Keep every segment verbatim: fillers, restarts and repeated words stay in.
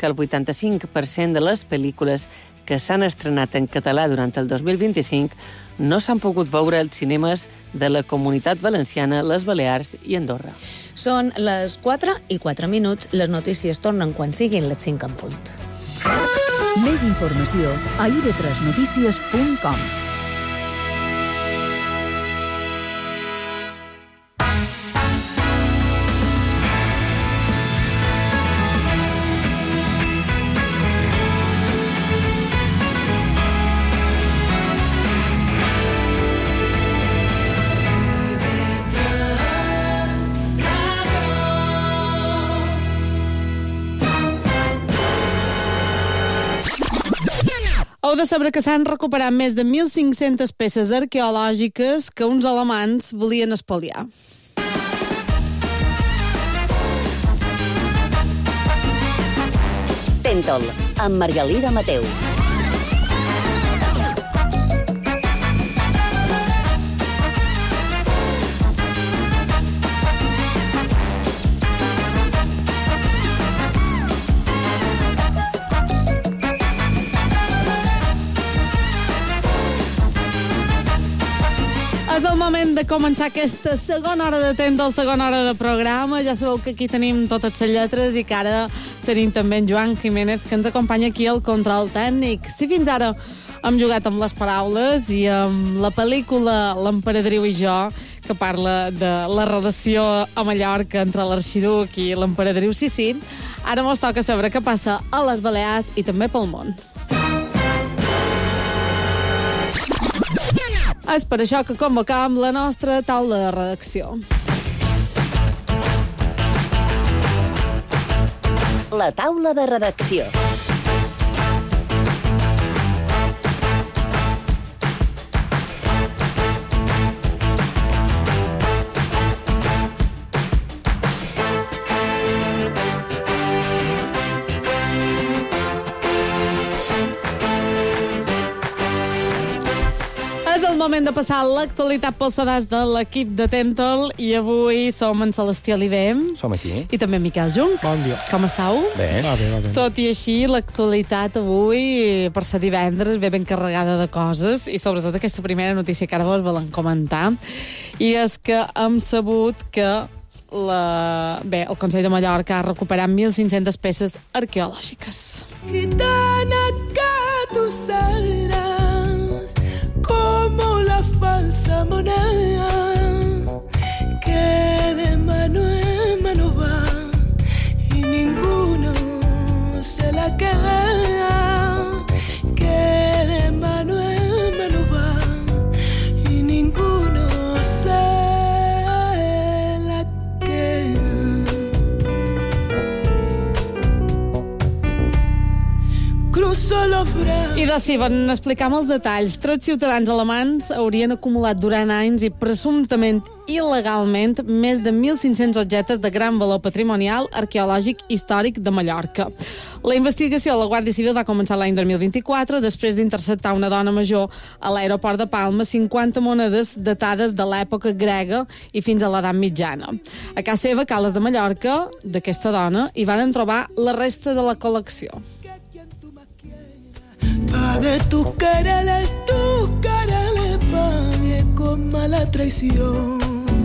que el vuitanta-cinc per cent de les pel·lícules que s'han estrenat en català durant el dos mil vint-i-cinc no s'han pogut veure als cinemes de la Comunitat Valenciana, les Balears i Andorra. Són les quatre i quatre minuts. Les notícies tornen quan siguin les cinc en punt. Més informació a i ve tres notícies punt com. Heu de saber que s'han recuperat més de mil cinc-centes peces arqueològiques que uns alemans volien espoliar. Tentol, amb Margalida Mateu. És el moment de començar aquesta segona hora de temps, la segona hora de programa. Ja sabeu que aquí tenim totes les lletres i que ara tenim també en Joan Jiménez, que ens acompanya aquí al control tècnic. Si fins ara hem jugat amb les paraules i amb la pel·lícula L'Emperadriu i jo, que parla de la relació a Mallorca entre l'Arxiduc i l'Emperadriu Sissi, ara mos toca saber què passa a les Balears i també pel món. És per això que convocam la nostra taula de redacció. La taula de redacció. És el moment de passar l'actualitat pels sedars de l'equip de Tentol i avui som en Celestí Oliver. Som aquí. I també Miquel Junc. Bon dia. Com estàu? Bé. Va bé, va bé. Tot i així, l'actualitat avui, per ser divendres, ve ben carregada de coses i sobretot aquesta primera notícia que ara vos volen comentar. I és que hem sabut que la... Bé, el Consell de Mallorca ha recuperat mil cinc-centes peces arqueològiques. Gitana que tu seràs como la falsa moneda que de mano en mano va y ninguno se la queda, que de mano en mano va y ninguno se la queda. Cruzo los brazos. I doncs sí, van explicar els detalls. Tres ciutadans alemans haurien acumulat durant anys i presumptament il·legalment més de mil cinc-cents objectes de gran valor patrimonial, arqueològic i històric de Mallorca. La investigació de la Guàrdia Civil va començar l'any dos mil vint-i-quatre després d'interceptar una dona major a l'aeroport de Palma cinquanta monedes datades de l'època grega i fins a l'edat mitjana. A casa seva, Cales de Mallorca, d'aquesta dona, hi van trobar la resta de la col·lecció. Pague tus quereles, tus quereles, pague con mala traición.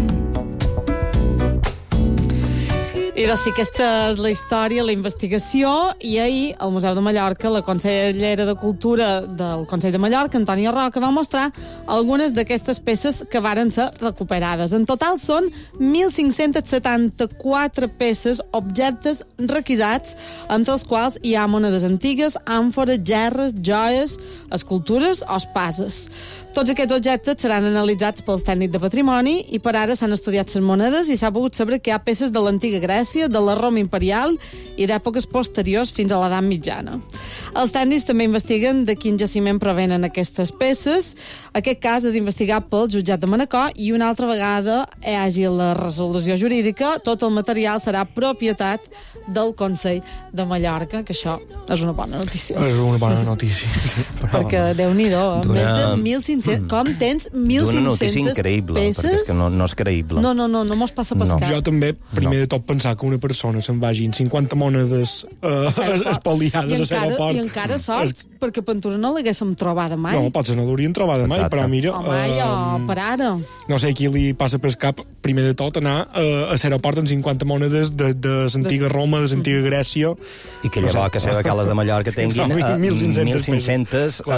I doncs sí, aquesta és la història, la investigació, i ahir al Museu de Mallorca la consellera de Cultura del Consell de Mallorca, Antònia Roca, va mostrar algunes d'aquestes peces que varen ser recuperades. En total són mil cinc-cents setanta-quatre peces, objectes requisats, entre els quals hi ha monedes antigues, àmfores, gerres, joies, escultures o espases. Tots aquests objectes seran analitzats pels tècnics de patrimoni i per ara s'han estudiat les monedes i s'ha pogut saber que hi ha peces de l'antiga Grècia, de la Roma imperial i d'èpoques posteriors fins a l'edat mitjana. Els tècnics també investiguen de quin jaciment provenen aquestes peces. Aquest cas és investigat pel jutjat de Manacor i una altra vegada hi hagi la resolució jurídica, tot el material serà propietat del Consell de Mallorca, que això és una bona notícia. És una bona notícia, sí. Però... Perquè, Déu-n'hi-do, D'una- més de mil cinc-cents... Com tens mil D'una cinc-centes notícia increïble, peces? perquè és que no, no és creïble. No, no, no, no mos passa per No. cap. Jo també, primer No. de tot, pensar que una persona se'n vagi en cinquanta monedes eh, espoliades I a l'aeroport. I encara sort, perquè Pentura no l'haguéssim trobada mai. No, potser no l'haurien trobat mai, Exacte. però mira... O mai, o eh, per ara. no sé qui li passa pel cap, primer de tot, anar eh, a l'aeroport amb cinquanta monedes de, de l'antiga Roma, de l'antiga Grècia... I que llavors que seva cales de Mallorca tinguin No, eh, mil cinc-centes mil cinc-centes Clar.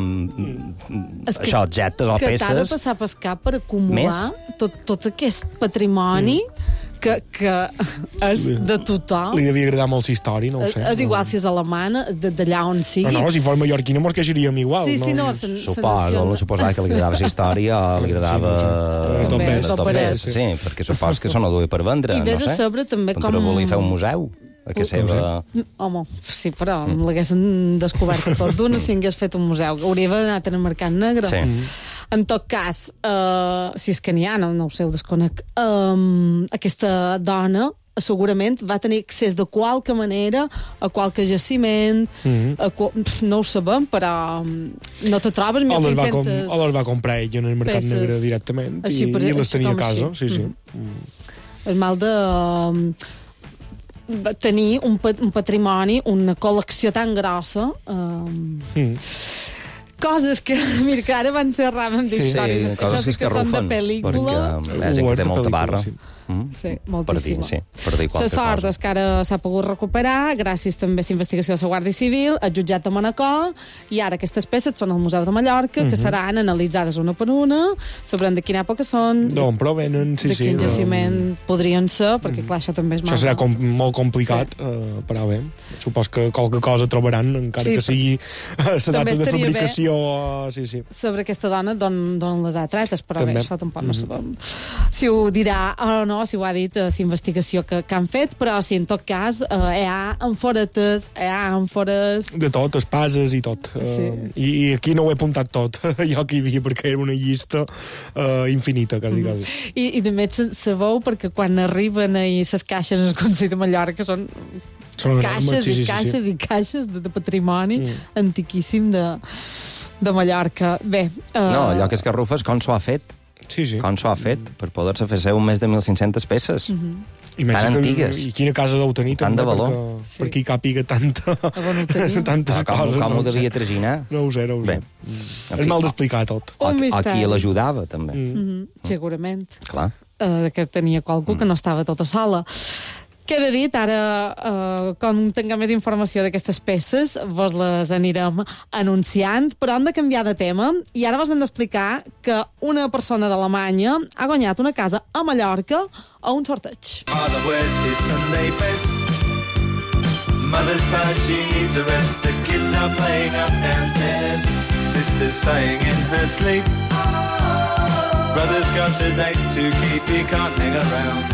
eh, És que- això, objectes o Que t'ha de peces. passar per cap per acumular tot, tot aquest patrimoni que, que és de tothom. Li devia agradar molt la història, no ho És, sé. és igual si és alemana, de- d'allà on sigui. No, no, si fos mallorquina mos queixaríem igual. sí, sí, no, no se, se Suposo, naciona- suposar que li agradava la història o li agradava... Sí, sí. eh, Tot bé, tot tot bé, bé. sí, perquè supos que s'ho duia per vendre, I no vés a sé. saber també Pentura com- volia fer un museu, a que seva... Home, sí, però mm. l'haguessin descobert tot d'una si hagués fet un museu. Hauria d'anar en el mercat negre. Sí. En tot cas, uh, si és que n'hi ha, no, no ho sé, ho desconec, um, aquesta dona segurament va tenir accés de qualque manera a qualque jaciment, mm -hmm. a qual, pf, no ho sabem, però um, no te trobes O les, va com, mil cinc-centes o les va comprar ell en el mercat peces. negre directament Així i, per- i les així tenia a com casa. així. Sí, sí. El mal de um, va tenir un, pa- un patrimoni, una col·lecció tan grossa... Um, Mm. coses que, mira, que ara van ser ramen Sí, d'històries. coses Això sí que que són de escarrufen, pel·lícula. perquè hi ha gent que Word té de molta pel·lícula, barra. sí. Mm? Sí, Per dir, moltíssima. sí, per dir La qualque sort cosa. és que ara s'ha pogut recuperar gràcies també a la investigació de la Guàrdia Civil, al jutjat de Manacor, i ara aquestes peces són al Museu de Mallorca, que seran analitzades una per una, sabrem de quina època són, D'on provenen, sí, de sí. quin de- jaciment podrien ser, perquè clar, això també és Això mal. serà com, molt complicat, sí. uh, però bé, supos que qualque cosa trobaran, encara Sí, que sigui a la també data de estaria fabricació. Uh, sí, sí. Sobre aquesta dona d'on d'on les ha tretes, però També. bé, això tampoc no sabem si ho dirà o no, si ho ha dit a la investigació que, que han fet, però sí, en tot cas, eh, hi ha amforetes, hi ha àmfores... De tot, espases i tot. Sí. Uh, i, I aquí no ho he apuntat tot, jo que hi havia, perquè era una llista uh, infinita, quasi, quasi. I, i també se- sabeu, perquè quan arriben ahir les caixes al Consell de Mallorca són Són caixes enormes, sí, i sí, sí, caixes sí. i caixes de, de patrimoni Mm. antiquíssim de, de Mallorca. Bé... Uh, No, allò que és garrufes, com s'ho ha fet? Sí, sí. Com s'ho ha fet per poder-se fer un més de mil cinc-centes peces? I més tan que- antigues. I quina casa deu tenir, Tant també, de valor. perquè, Sí. perquè hi càpiga tanta, on ho tenim? tantes Ah, com, coses. com no ho ho sé. devia traginar? No ho sé, no ho sé. Bé, Mm. en És fi, mal o- d'explicar tot. O, Un o misteri. qui l'ajudava, també. Mm. Mhm, segurament. Clar. Uh, que tenia qualcú Mm. que no estava tota sola. Queda dit, ara, uh, com tinguem més informació d'aquestes peces, vos les anirem anunciant, però hem de canviar de tema, i ara vos hem d'explicar que una persona d'Alemanya ha guanyat una casa a Mallorca a un sorteig. Father wears his Sunday best. Mother's tired, she needs a rest. The kids are playing up downstairs. Sister's sighing in her sleep. Brother's got a date to keep, he can't hang around.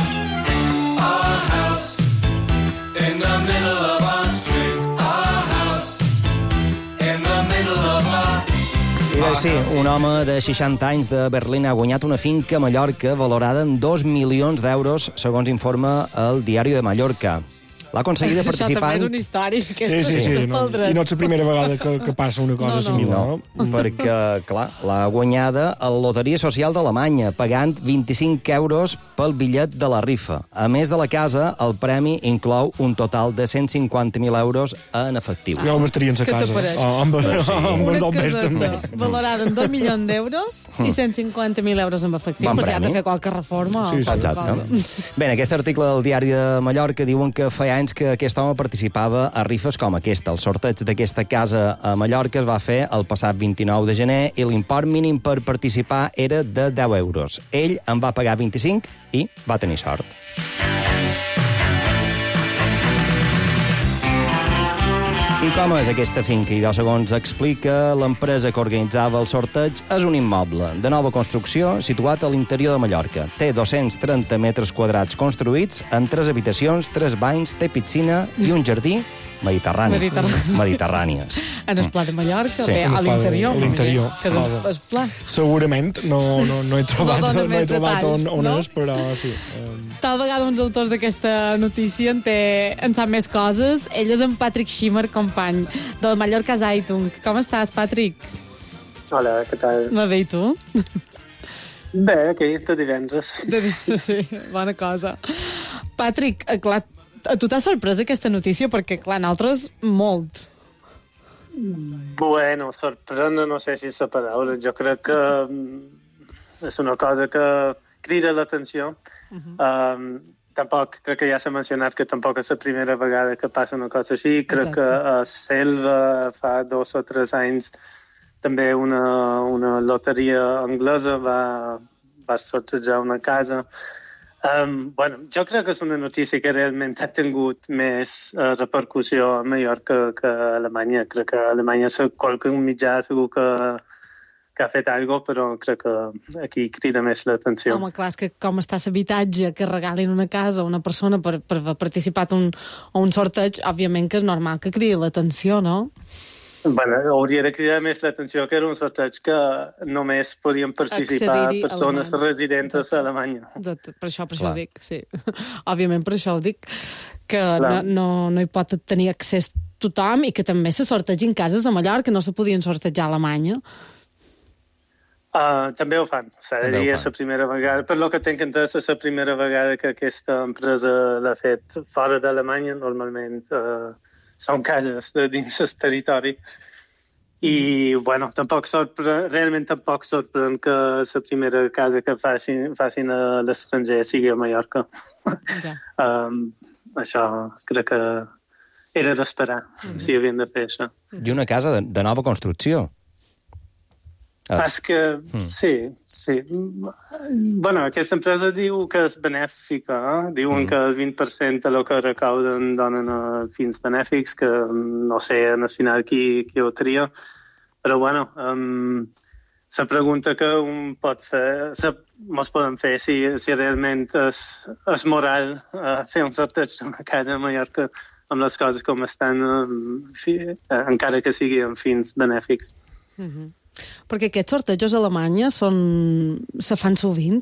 Our house in the middle of our street. Our house in the middle of our... Mira, sí, un home de seixanta anys de Berlín ha guanyat una finca a Mallorca valorada en dos milions d'euros, segons informa el Diari de Mallorca. L'ha aconseguida Això també participant... és una història. Sí, Aquesta sí, sí. pel No, dret. I no és la primera vegada que, que passa una cosa No, no. similar. No, perquè, clar, l'ha guanyada a la Loteria Social d'Alemanya, pagant vint-i-cinc euros pel bitllet de la rifa. A més de la casa, el premi inclou un total de cent cinquanta mil euros en efectiu. Jo m'estaria en sa Què casa. t'apareix? Oh, amb, Sí. amb els Una dobbers, caseta també. valorada en dos milions d'euros i cent cinquanta mil euros en efectiu. Bon Però si ha de premi. fer qualque reforma. Sí, o sí. qualque Exacte. cosa. Bé, en aquest article del Diari de Mallorca diuen que feia anys que aquest home participava a rifes com aquesta. El sorteig d'aquesta casa a Mallorca es va fer el passat vint-i-nou de gener i l'import mínim per participar era de deu euros. Ell en va pagar vint-i-cinc i va tenir sort. I com és aquesta finca? I deu segons explica l'empresa que organitzava el sorteig és un immoble de nova construcció situat a l'interior de Mallorca. Té dos-cents trenta metres quadrats construïts en tres habitacions, tres banys, té piscina i un jardí Mediterrani. Mediterrani. Mediterrànies. En el Pla de Mallorca, Sí. bé, En a el Pla de- l'interior. a l'interior. Que és el, Ah, el pla. Segurament no, no, no he trobat, No no donen he més trobat on, detalls, on no? és, però sí. Um, Tal vegada uns autors d'aquesta notícia en, té, en sap més coses. Ell és en Patrick Schimmer, company del Mallorca Zeitung. Com estàs, Patrick? Hola, què tal? Va bé, i tu? Bé, aquí, de divendres. De dir, sí, bona cosa. Patrick, eh, clar, a tu t'ha sorprès aquesta notícia? Perquè, clar, nosaltres, molt. Bueno, sorprendre, no sé si és la paraula. Jo crec que mm, és una cosa que crida l'atenció. Uh -huh. um, tampoc, crec que ja s'ha mencionat que tampoc és la primera vegada que passa una cosa així. Crec Exacte. que a Selva fa dos o tres anys també una, una loteria anglesa va, va sortejar una casa. Um, bueno, jo crec que és una notícia que realment ha tingut més uh, repercussió a Mallorca que a Alemanya. Crec que a Alemanya qualque mitjà segur que, que ha fet alguna cosa, però crec que aquí crida més l'atenció. Home, clar, és que com està l'habitatge, que regalin una casa a una persona per, per haver participat un, a un sorteig, òbviament que és normal que cridi l'atenció, no? Bueno, hauria de cridar més l'atenció que era un sorteig que només podien participar Accedir-hi persones alemanys. residents a Alemanya. De, per això, per això Clar. ho dic, sí. Òbviament per això ho dic, que no, Clar. no, no hi pot tenir accés tothom i que també se sortegin cases a Mallorca, no se podien sortejar a Alemanya. Uh, també ho fan. S'ha de També ho dir, fan. és la primera vegada. Per lo que tinc entès, és la primera vegada que aquesta empresa l'ha fet fora d'Alemanya. Normalment uh, són cases de dins el territori. I, bueno, tampoc sorprèn, realment tampoc sorprèn que la primera casa que facin, facin a l'estranger sigui a Mallorca. Ja. um, això crec que era d'esperar, mm-hmm. si havien de fer això. I una casa de, de nova construcció. Ah, és que, mm. sí, sí. Bueno, aquesta empresa diu que és benèfica, eh? Diuen mm. que el vint per cent del que recauden donen a fins benèfics, que no sé en el final qui, qui ho tria, però bueno, um, la pregunta que un pot fer, mos podem fer si, si realment és, és moral uh, fer un sorteig d'una casa a Mallorca amb les coses com estan, um, fi, uh, encara que sigui amb fins benèfics. Mm-hmm. Perquè aquests sortejos a Alemanya són... se fan sovint?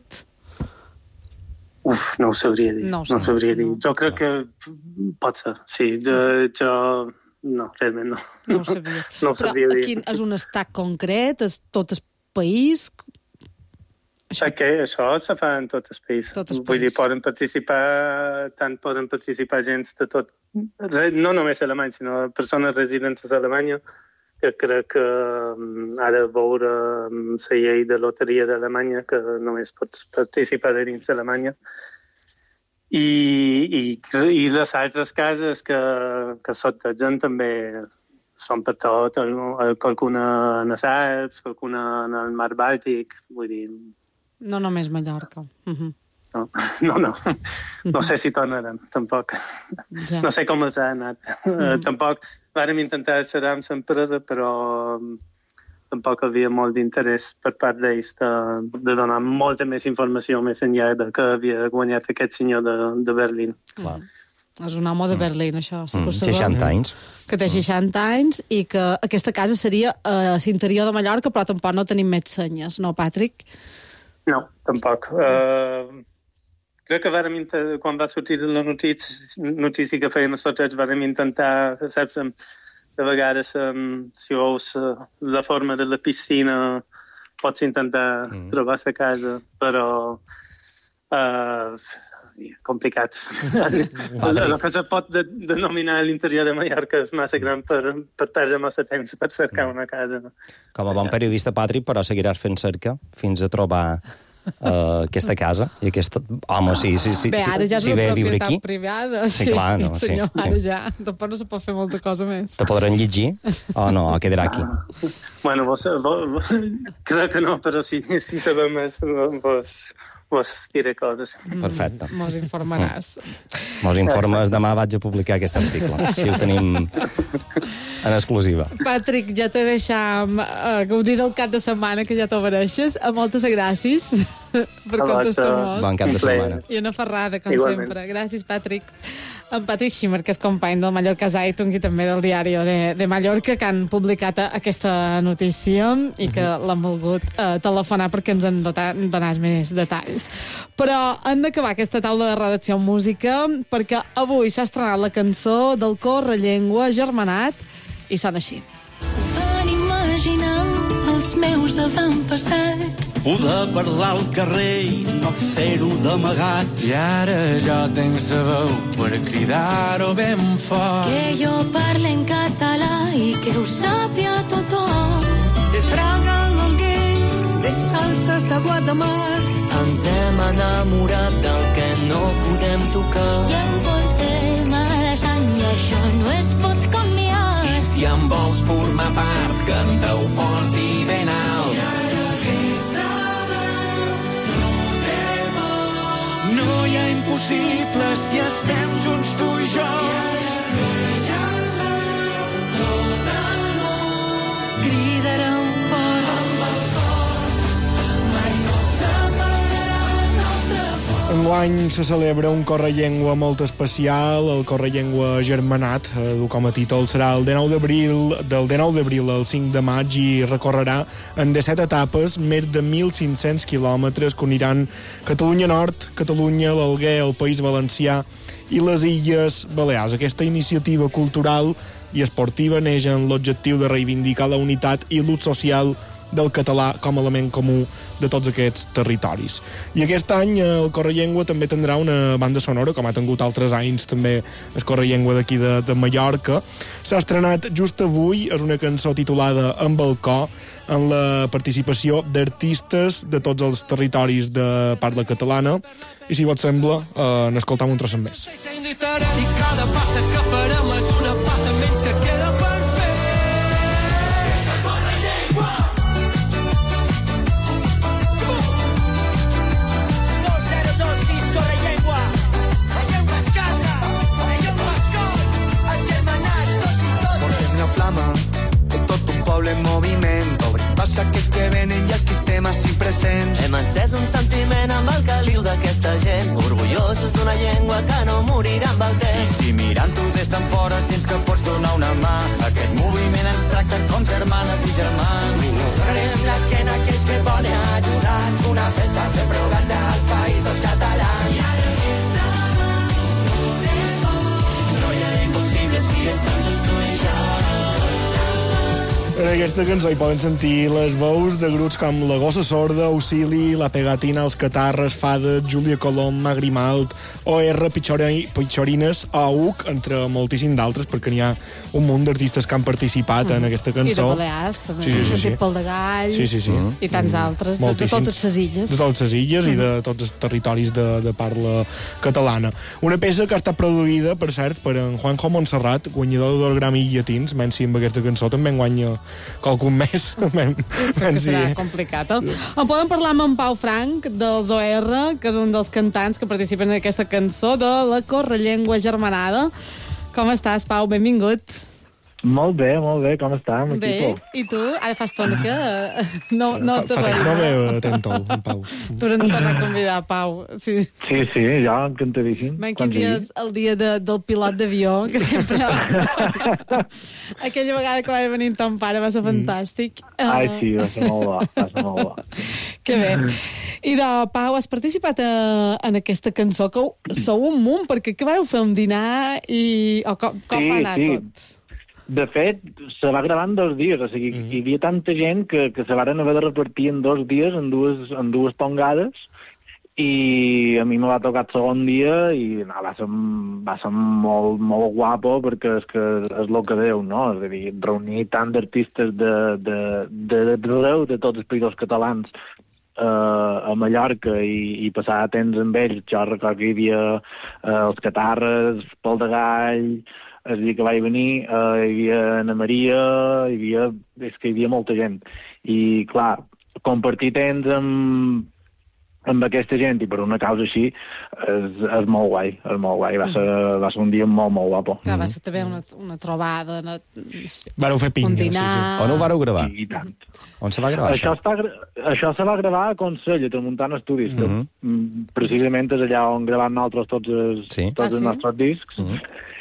Uf, no ho sabria dir. No ho no sé, ho sabria sí, dir. no. Jo crec que pot ser, sí. Jo, jo... No, realment no. No ho sabies. No ho Però sabria dir. quin, és un estat concret? És tot el país? Això. Okay, això se fa en tot el país. Tot el Vull país. dir, poden participar, tant poden participar gent de tot, no només alemanys, sinó persones residents a Alemanya, que crec que um, ha de veure um, la llei de loteria d'Alemanya, que només pots participar de dins d'Alemanya. I, i, i les altres cases que, que sortegen també són per tot, qualcuna en els Alps, qualcuna en el Mar Bàltic, vull dir... No només Mallorca. Uh-huh. No, no, no. No sé si tornarem, tampoc. Ja. No sé com els ha anat. Mm. Tampoc vàrem intentar xerrar amb l'empresa, però tampoc havia molt d'interès per part d'ells de, de donar molta més informació més enllà de que havia guanyat aquest senyor de, de Berlín. Clar. És un home de Berlín, això. Sí, Mm, que ho sabem. seixanta anys. Que té seixanta anys i que aquesta casa seria a l'interior de Mallorca, però tampoc no tenim més senyes, no, Patrick? No, tampoc. Uh, crec que vàrem intentar, quan va sortir la notícia, notícia que feien els sorteig, vàrem intentar, saps, de vegades, um, si veus uh, la forma de la piscina, pots intentar mm. trobar la casa, però uh, complicat. El que se pot de, denominar l'interior de Mallorca és massa gran per, per perdre massa temps per cercar una casa. Com a bon periodista, Patrick, però seguiràs fent cerca fins a trobar uh, aquesta casa i aquesta... Home, sí, sí, sí, Bé, ara ja és si una ve a viure propietat aquí. privada. Sí, clar, no, sí, senyor, sí. ara ja. Tampoc no se pot fer molta cosa més. Te podran llegir o no? O quedarà aquí? Bueno, vos, vos, crec que no, però si, si sabem més, vos, vos diré coses. Perfecte. Mos informaràs. Mos informes, demà vaig a publicar aquest article. Si ho tenim En exclusiva. Patrick, ja te deixam uh, gaudir del cap de setmana, que ja t'ho mereixes. A moltes gràcies per contestar-nos. Bon cap de setmana. I una ferrada, com Igualment. sempre. Gràcies, Patrick. En Patrick Schimmer, que és company del Mallorca Zeitung i també del diari de, de Mallorca, que han publicat aquesta notícia i que l'han volgut eh, telefonar perquè ens en donàs més detalls. Però hem d'acabar aquesta taula de redacció en música perquè avui s'ha estrenat la cançó del Correllengua Germanat i sona així. Van imaginar els meus avantpassats. Poder parlar al carrer i no fer-ho d'amagat. I ara jo tenc sa veu per cridar-ho ben fort. Que jo parle en català i que ho sàpia tothom. De Fraga a l'Alguer, de salses a Guardamar. Ens hem enamorat del que no podem tocar. I envoltem a les anys i això no es pot canviar. I si em vols formar part, canteu fort i ben alt. I ara aquesta veu no té por. No hi ha impossibles si estem junts tu i jo. I ara que ja ens veu tot el món, Cridareu fort amb el cor, mai no separarà el nostre foc. Enguany se celebra un Correllengua molt especial, el Correllengua Germanat, eh, du com a títol, serà el dinou d'abril, del dinou d'abril al cinc de maig i recorrerà en disset etapes més de mil cinc-cents quilòmetres que uniran Catalunya Nord, Catalunya, l'Alguer, el País Valencià i les Illes Balears. Aquesta iniciativa cultural i esportiva neix en l'objectiu de reivindicar la unitat i l'ús social del català com a element comú de tots aquests territoris. I aquest any el Correllengua també tindrà una banda sonora, com ha tingut altres anys també el Correllengua d'aquí de, de Mallorca. S'ha estrenat just avui, és una cançó titulada Amb el cor, amb la participació d'artistes de tots els territoris de parla catalana. I si vos sembla, eh, n'escoltam un trosset més. I cada passa que farem és una passa menys que queda per fer. És el Correllengua. dos zero dos sis Correllengua. La llengua és casa, la llengua és cor. Els germanats, tots i totes. Portem la flama de tot un poble en moviment. Obrim pas aquells que venen i els que estem així presents. Hem encès un sentiment amb el caliu d'aquesta gent, orgullosos d'una llengua que no morirà amb el temps. I si mirant-ho des d'en fora sents que pots donar una mà, aquest moviment ens tracta com germanes i germans. Donarem l'esquena a aquells que volen ajudar, una festa sempre oberta als països catalans. I ara aquesta no hi ha impossible si estem junts tu i jo. En aquesta cançó hi poden sentir les veus de grups com La Gossa Sorda, Auxili, La Pegatina, Els Catarres, Fades, Júlia Colom, Magrimalt, O R, Pichori, Pichorines, A U C, entre moltíssim d'altres, perquè n'hi ha un munt d'artistes que han participat mm. en aquesta cançó. I de Balears, també. Sí, sí, sí, sí. Pol de Gall, sí, sí, sí. i tants altres, de, de totes les illes. De totes les illes mm. i de tots els territoris de, de parla catalana. Una peça que ha estat produïda, per cert, per en Juanjo Montserrat, guanyador dels Grammy Llatins, menys si amb aquesta cançó també en guanya qualcun més. Que serà complicat. Eh? En podem parlar amb en Pau Frank, dels O R, que és un dels cantants que participen en aquesta cançó de la Correllengua Germanada. Com estàs, Pau? Benvingut. Molt bé, molt bé, com està, Bé, equipo? i tu? Ara fa estona que no, no fa, fa que no veu atento, en Pau. Tu no tornar a convidar, Pau. Sí, sí, sí ja encantadíssim. Ben, quin dia és el dia de, del pilot d'avió, que sempre... Aquella vegada que va venir ton pare va ser fantàstic. Ai, sí, va ser molt bo, va ser molt bo. Que bé. I de Pau, has participat a, en aquesta cançó, que sou un munt, perquè què vareu fer un dinar i... O com, com sí, va anar sí. tot? De fet, se va gravar en dos dies, o sigui, mm. hi havia tanta gent que, que se varen haver de repartir en dos dies, en dues, en dues tongades, i a mi me va tocar el segon dia i no, va ser, va ser molt, molt guapo perquè és que és el que Déu, no? És a dir, reunir tant d'artistes de, de, de, de, de, de tots els països catalans eh, a Mallorca i, i passar temps amb ells. Jo recordo que hi havia eh, els Catarres, Pol de Gall, el dia que vaig venir, eh, hi havia Ana Maria, hi havia, és que hi havia molta gent. I, clar, compartir temps amb, amb aquesta gent i per una causa així és, és molt guai, és molt guai. Va ser, va ser un dia molt, molt guapo. Clar, va ser també una, una trobada, una, vareu fer pinya, un dinar... sí, sí. On ho vareu gravar? I, i tant. On se va gravar això? Això, està, gra- això se va gravar a Consell, a Tramuntana Estudis, mm -hmm. que mm, precisament és allà on gravem nosaltres tots els, sí. tots ah, els sí? nostres discs. Mm -hmm.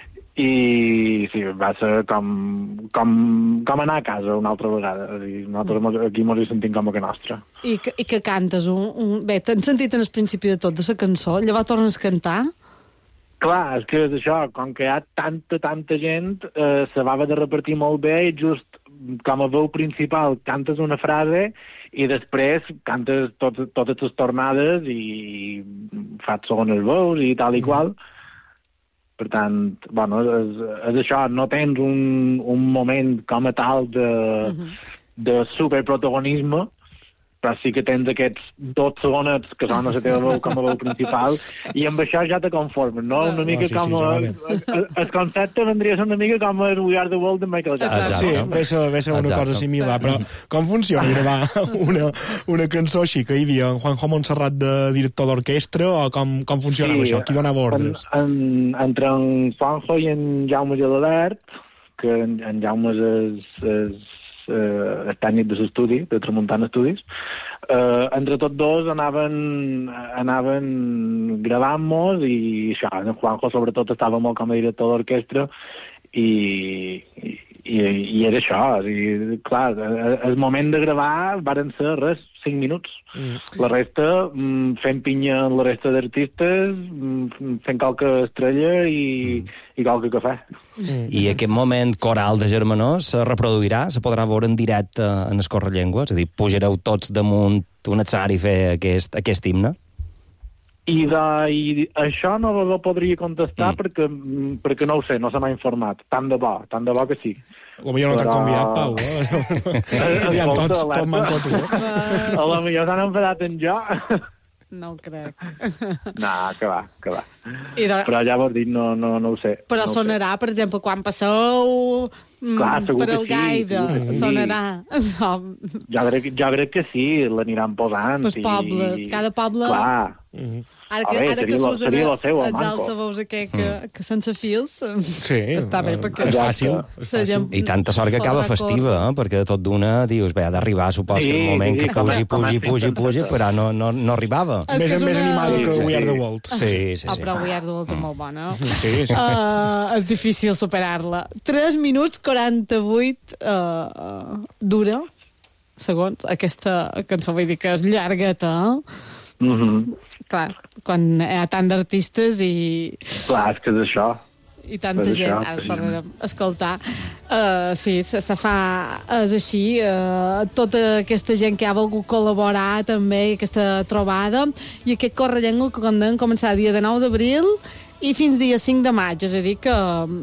I sí, va ser com, com, com anar a casa una altra vegada. És a dir, nosaltres aquí ens hi sentim com a que nostra. I que, i que cantes un... un... Bé, t'han sentit en el principi de tot de la cançó, llavors tornes a cantar? Clar, és que és això, com que hi ha tanta, tanta gent, eh, se va haver de repartir molt bé i just com a veu principal cantes una frase i després cantes tot, totes les tornades i fas segones veus i tal i qual. Per tant, bueno, és, és això, no tens un, un moment com a tal de, uh-huh. de superprotagonisme, però sí que tens aquests dos segonets que són la teva veu com a veu principal i amb això ja te conformes, no? Una mica no, sí, com... Sí, el, el concepte vendria a ser una mica com el We Are the World de Michael Jackson. Sí, ve ser, ve ser una Exacte. cosa similar, però com funciona gravar una, una cançó així, que hi havia en Juanjo Montserrat de director d'orquestra, o com, com funcionava sí, això? Qui donava ordres? En, en, entre en Juanjo i en Jaume Gelabert, que en, en Jaume és, és eh, el tècnic de l'estudi, de Tramuntana Estudis, eh, entre tots dos anaven, anaven gravant-nos i això, en Juanjo sobretot estava molt com a director d'orquestra i, i, i era això. I, clar, el moment de gravar varen ser res, cinc minuts. Mm. La resta, fent pinya amb la resta d'artistes, fent qualque estrella i, mm. i qualque cafè. Mm. I aquest moment coral de Germanó se reproduirà? Se podrà veure en directe en el Correllengua? És a dir, pujareu tots damunt un escenari i fer aquest, aquest himne? I, de, i això no ho podria contestar mm. perquè, perquè no ho sé, no se m'ha informat. Tant de bo, tant de bo que sí. O millor no t'han convidat, Pau. Eh? Sí. Ja, tots, tot manco tu. A lo millor s'han enfadat en jo. No ho crec. No, que va, que va. I de... Però ja vols dir, no, no, no ho sé. Però no sonarà, per exemple, quan passeu mm, Clar, per el sí, Gaida, sí. sonarà. No. Jo, crec, jo crec que sí, l'aniran posant. Pues poble, i... cada poble... Clar. Mm-hmm. Ara que, veure, ara que s'usen els altaveus aquells que, mm. que sense fils, sí, està bé, perquè... És fàcil. És fàcil. I tanta sort que acaba festiva, eh? Perquè tot d'una dius, bé, ha d'arribar, supos sí, que el moment sí, que pugi, pugi, pugi, pugi, però no, no, no arribava. Més, és més una... animada que sí, We Are sí. the World. Sí, sí, sí. Oh, però We Are the World és molt bona. Sí, sí. Uh, és difícil superar-la. tres minuts quaranta-vuit uh, uh, dura, segons aquesta cançó, vull dir que és llargueta, eh? Mm-hmm. Clar, quan hi ha tant d'artistes i... Clar, és que és això. I tanta és gent això, a darrere escoltar. Uh, sí, se, se fa... És així. Uh, tota aquesta gent que ha volgut col·laborar també, i aquesta trobada, i aquest Correllengua que condem començar el dia de nou d'abril i fins dia cinc de maig. És a dir, que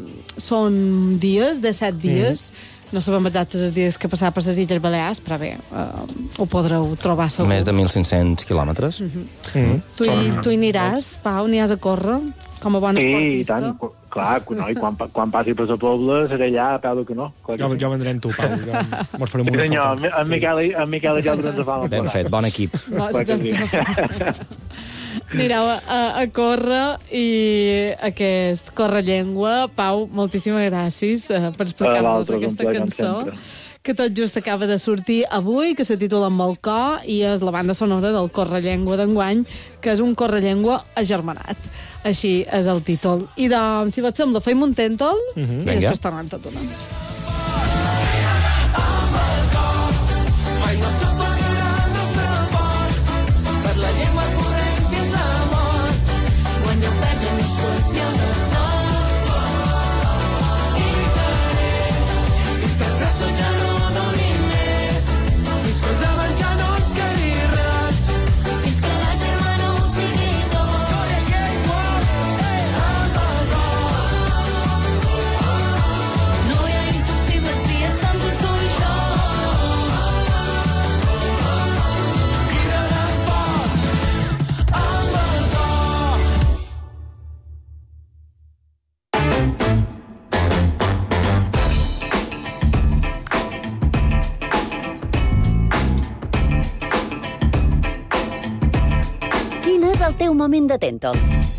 són dies, de set dies, mm. No sabem exactes els dies que passarà per les Illes Balears, però bé, uh, ho podreu trobar segur. Més de mil cinc-cents quilòmetres. Mm-hmm. Mm-hmm. Tu, hi, tu hi aniràs, Pau? N'hi has a córrer? Com a bon sí, esportista? Sí, tant. Clar, no, i quan, quan passi per la Pobla seré allà a peu de canó. Jo, jo vendré amb tu, Pau. Jo, mos farem una senyor, foto. En Miquel, en Miquel i jo ens fa ben fet, bon equip. Anireu a, a, a córrer i aquest Correllengua. Pau, moltíssimes gràcies uh, per explicar-nos aquesta cançó que tot just acaba de sortir avui, que se titula Amb el cor i és la banda sonora del Correllengua d'enguany, que és un Correllengua agermanat. Així és el títol. I doncs, si vos sembla, feim un tèntol mm-hmm. i després tornem tot una. No hi ha el teu moment de Tentol.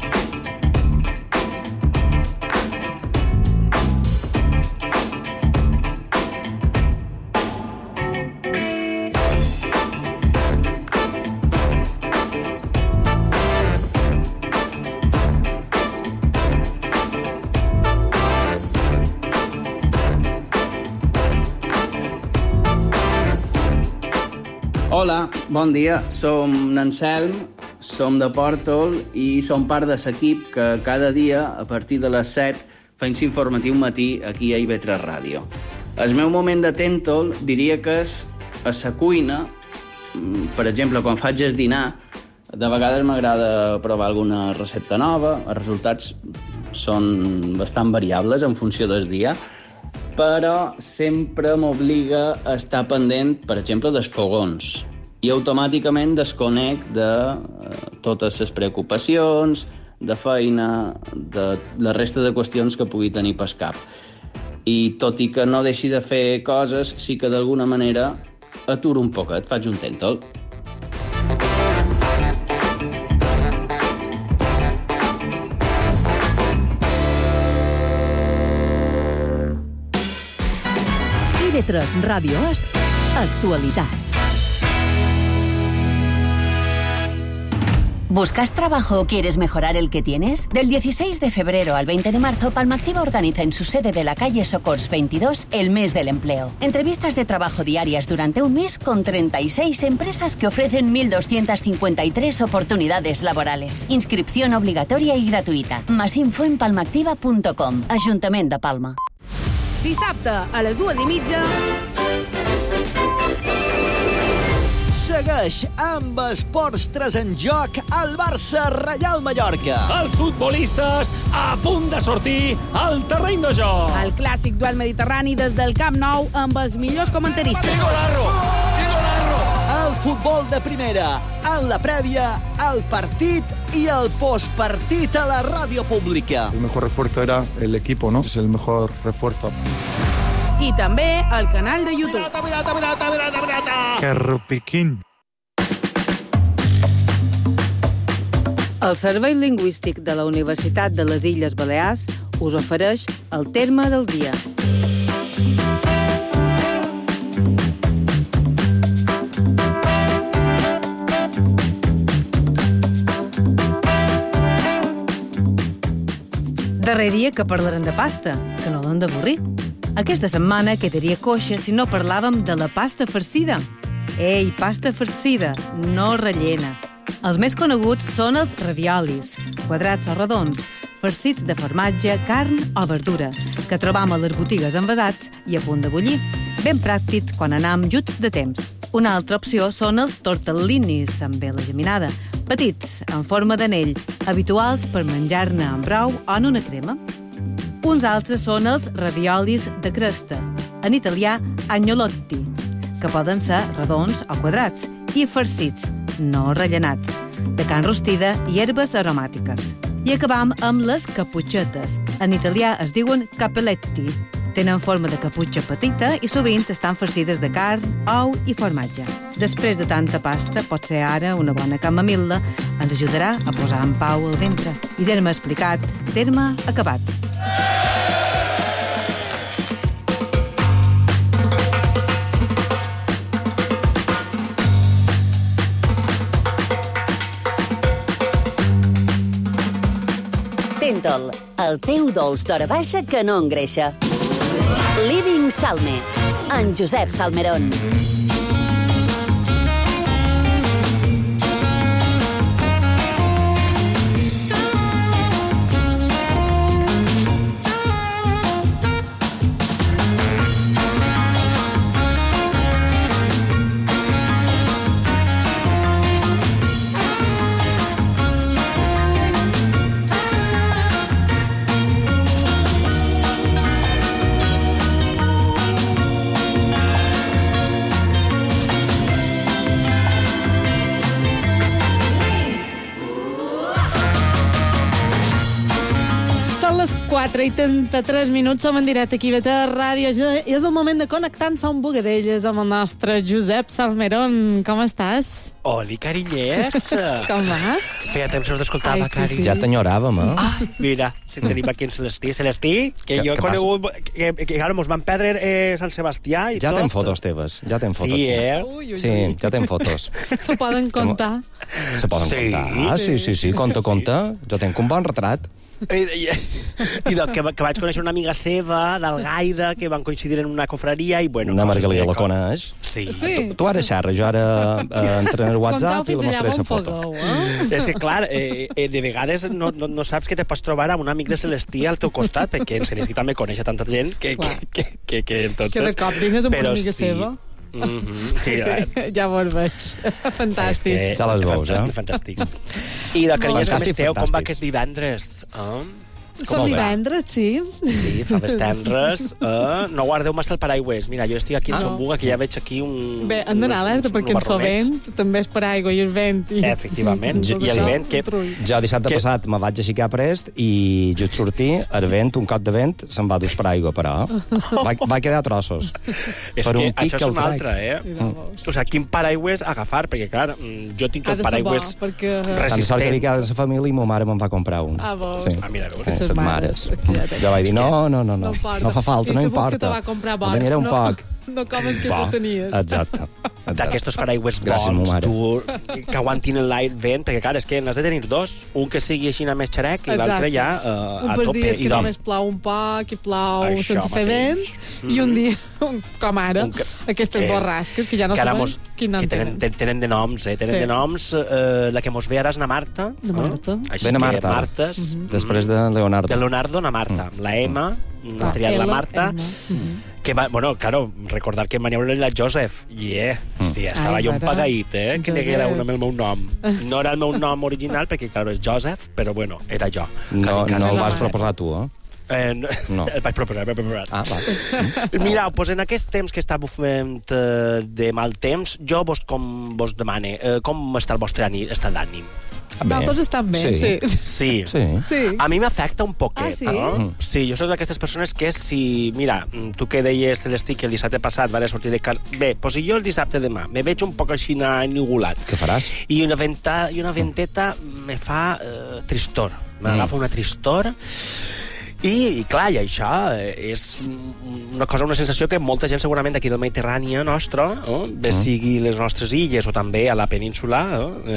Hola, bon dia. Som n'Anselm, som de Pòrtol i som part de l'equip que cada dia, a partir de les set, fem l'informatiu matí aquí a I V tres Ràdio. El meu moment de Tentol diria que és a la cuina. Per exemple, quan faig el dinar, de vegades m'agrada provar alguna recepta nova. Els resultats són bastant variables en funció del dia, però sempre m'obliga a estar pendent, per exemple, dels fogons. I automàticament desconec de eh, totes les preocupacions, de feina, de la resta de qüestions que pugui tenir pel cap. I tot i que no deixi de fer coses, sí que d'alguna manera aturo un poquet, faig un Tentol. I V tres Ràdio és actualitat. ¿Buscas trabajo o quieres mejorar el que tienes? Del dieciséis de febrero al veinte de marzo, Palmactiva organiza en su sede de la calle Socors veintidós el mes del empleo. Entrevistas de trabajo diarias durante un mes con treinta y seis empresas que ofrecen mil doscientas cincuenta y tres oportunidades laborales. Inscripción obligatoria y gratuïta. Más info en palmactiva punt com. Ajuntament de Palma. Dissabte, a les dues i mitja... Segueix amb Esports tres en joc al Barça-Reial Mallorca. Els futbolistes a punt de sortir al terreny de joc. El clàssic duel mediterrani des del Camp Nou amb els millors comentaristes. Golazo! El futbol de primera, en la prèvia, el partit i el postpartit a la ràdio pública. El mejor refuerzo era el equipo, ¿no? Es el mejor refuerzo. I també al canal de YouTube. Pirata, pirata, pirata, pirata, pirata. Que rupiquín. El Servei Lingüístic de la Universitat de les Illes Balears us ofereix el terme del dia. Darrer dia que parlarem de pasta, que no l'hem d'avorrir. Aquesta setmana quedaria coixa si no parlàvem de la pasta farcida. Ei, pasta farcida, no rellena. Els més coneguts són els raviolis, quadrats o redons, farcits de formatge, carn o verdura, que trobam a les botigues envasats i a punt de bullir. Ben pràctics quan anam juts de temps. Una altra opció són els tortellinis, amb vela geminada, petits, en forma d'anell, habituals per menjar-ne amb brou o en una crema. Uns altres són els raviolis de cresta, en italià agnolotti, que poden ser redons o quadrats, i farcits, no rellenats, de carn rostida i herbes aromàtiques. I acabam amb les caputxetes. En italià es diuen capelletti. Tenen forma de caputxa petita i sovint estan farcides de carn, ou i formatge. Després de tanta pasta, pot ser ara una bona camamil·la, ens ajudarà a posar en pau el ventre. I terme explicat, terme acabat. Tentol, el teu dolç d'hora baixa que no engreixa. Living Salme, en Josep Salmerón. quatre i trenta-tres minuts, som en directe aquí a B T Ràdio. I és el moment de connectar-nos a un Bogadelles amb el nostre Josep Salmerón. Com estàs? Oli, carinyets. Com va? Feia temps que no t'escoltava, sí, cari. sí. Ja t'enyoràvem, eh? Ah, mira, si tenim aquí en Celestí. Celestí, que, Que- jo he que conegut... Que, que, claro, mos van perdre eh, Sant Sebastià i Ja tot. ten fotos teves, ja ten fotos. Sí, eh? Ui, ui, Sí, ui. ja ten fotos. Se poden contar. Se poden Sí. contar. Ah, sí, sí, sí, conta, conta. Jo tenc un bon retrat. I, i, i de, que, que vaig conèixer una amiga seva, d'Algaida, que van coincidir en una cofreria i, bueno... Una coses Margalida de- la coneix. Sí. Sí. Tu, tu ara xerra, jo ara eh, entre el WhatsApp i la mostraré la foto. eh? És que, clar, eh, eh, de vegades no, no, no saps que te pots trobar amb un amic de Celestí al teu costat, perquè en Celestí també coneix a tanta gent que, que, que, que, que entonces... Que de cop digues amb Però una amiga sí. seva. Mm -hmm, sí, eh, Sí, ja ho veig. Fantàstic. que- Ja les veus, eh? Fantàstic, fantàstic. I de carinyes, com Fantàstic, esteu? Com va fantàstics. aquest divendres? Eh? Són va? divendres, sí. Sí, fa més tendres. Eh? No guardeu massa el paraigües. Mira, jo estic aquí en Ah, no. Son Buga, que ja veig aquí un... Bé, han d'anar alerta, uns- perquè uns en so barronets. vent també és per aigua i el vent. I... Efectivament. Tot I el això, vent, que... Jo dissabte Que- passat me vaig aixecar prest i just sortir, el vent, un cop de vent, se'n va dus per aigua, però va, va quedar trossos. És Per que un pic això que és el una trec. altra, eh? Mm. O sigui, quin paraigües agafar? Perquè, clar, mm, jo tinc Ha el de ser bo, paraigües perquè... Tant de sort que resistent. vi cada la família i ma mare me'n va comprar un. Ah, veus? Sí. Ah, mira, veus? Sí, Ses ses mares, mares. aquí ja tens. Jo vaig dir, no, no, no, no, importa. no fa falta, I no segur importa. que te va comprar bo. Me n'era un no, poc. No com els que Bo. tu tenies. Exacte. D'aquestos paraigües Gràcies, bons, ma mare. tu, que aguantin l'aire vent, perquè, clar, és que n'has de tenir dos. Un que sigui així més xerec i l'altre ja uh, un a pels tope. dies que I doncs, només plou un poc i plou Això sense fer mateix. vent, i un dia, com ara, Un que- aquestes eh, borrasques que ja no que ara saben mos, quin nom que tenen, tenen. tenen de noms, eh? Tenen Sí. de noms. Eh, la que mos ve ara és na Marta. Na Marta. Eh? Així Ve na que Marta. Martes. Mhm. Després de Leonardo. De Leonardo, na Marta. La M, Ah, ha triat la L, Marta. M. Que va, bueno, claro, recordar que m'aneu la Joseph. Yeah, sí, estava Ai, jo un mare. pagaït, eh? Que Joseph. era un amb el meu nom. No era el meu nom original, perquè, claro, és Joseph, però, bueno, era jo. No, Quasi, quasi. no el la vas mare. proposar tu, eh? Eh, no, No. El vaig proposar, el vaig proposar. Ah, va. Mirau, doncs en aquest temps que està bufant eh, de mal temps, jo vos, com vos demane, eh, com està el vostre ànim, estat d'ànim? No, tots estan bé, sí. Sí. Sí. Sí. A mi m'afecta un poquet. Ah, sí? No? Sí, jo soc d'aquestes persones que si... Mira, tu que deies, Celestí, que el dissabte passat va sortir de casa... Bé, doncs si jo el dissabte demà me veig un poc així ennugulat. Què faràs? I una, venta, i una venteta me fa eh, tristor. M'agafa Mm. una tristor. I, i clar, i això eh, és una cosa, una sensació que molta gent segurament d'aquí del Mediterrani nostre, eh, bé Mm. sigui les nostres illes o també a la península, eh,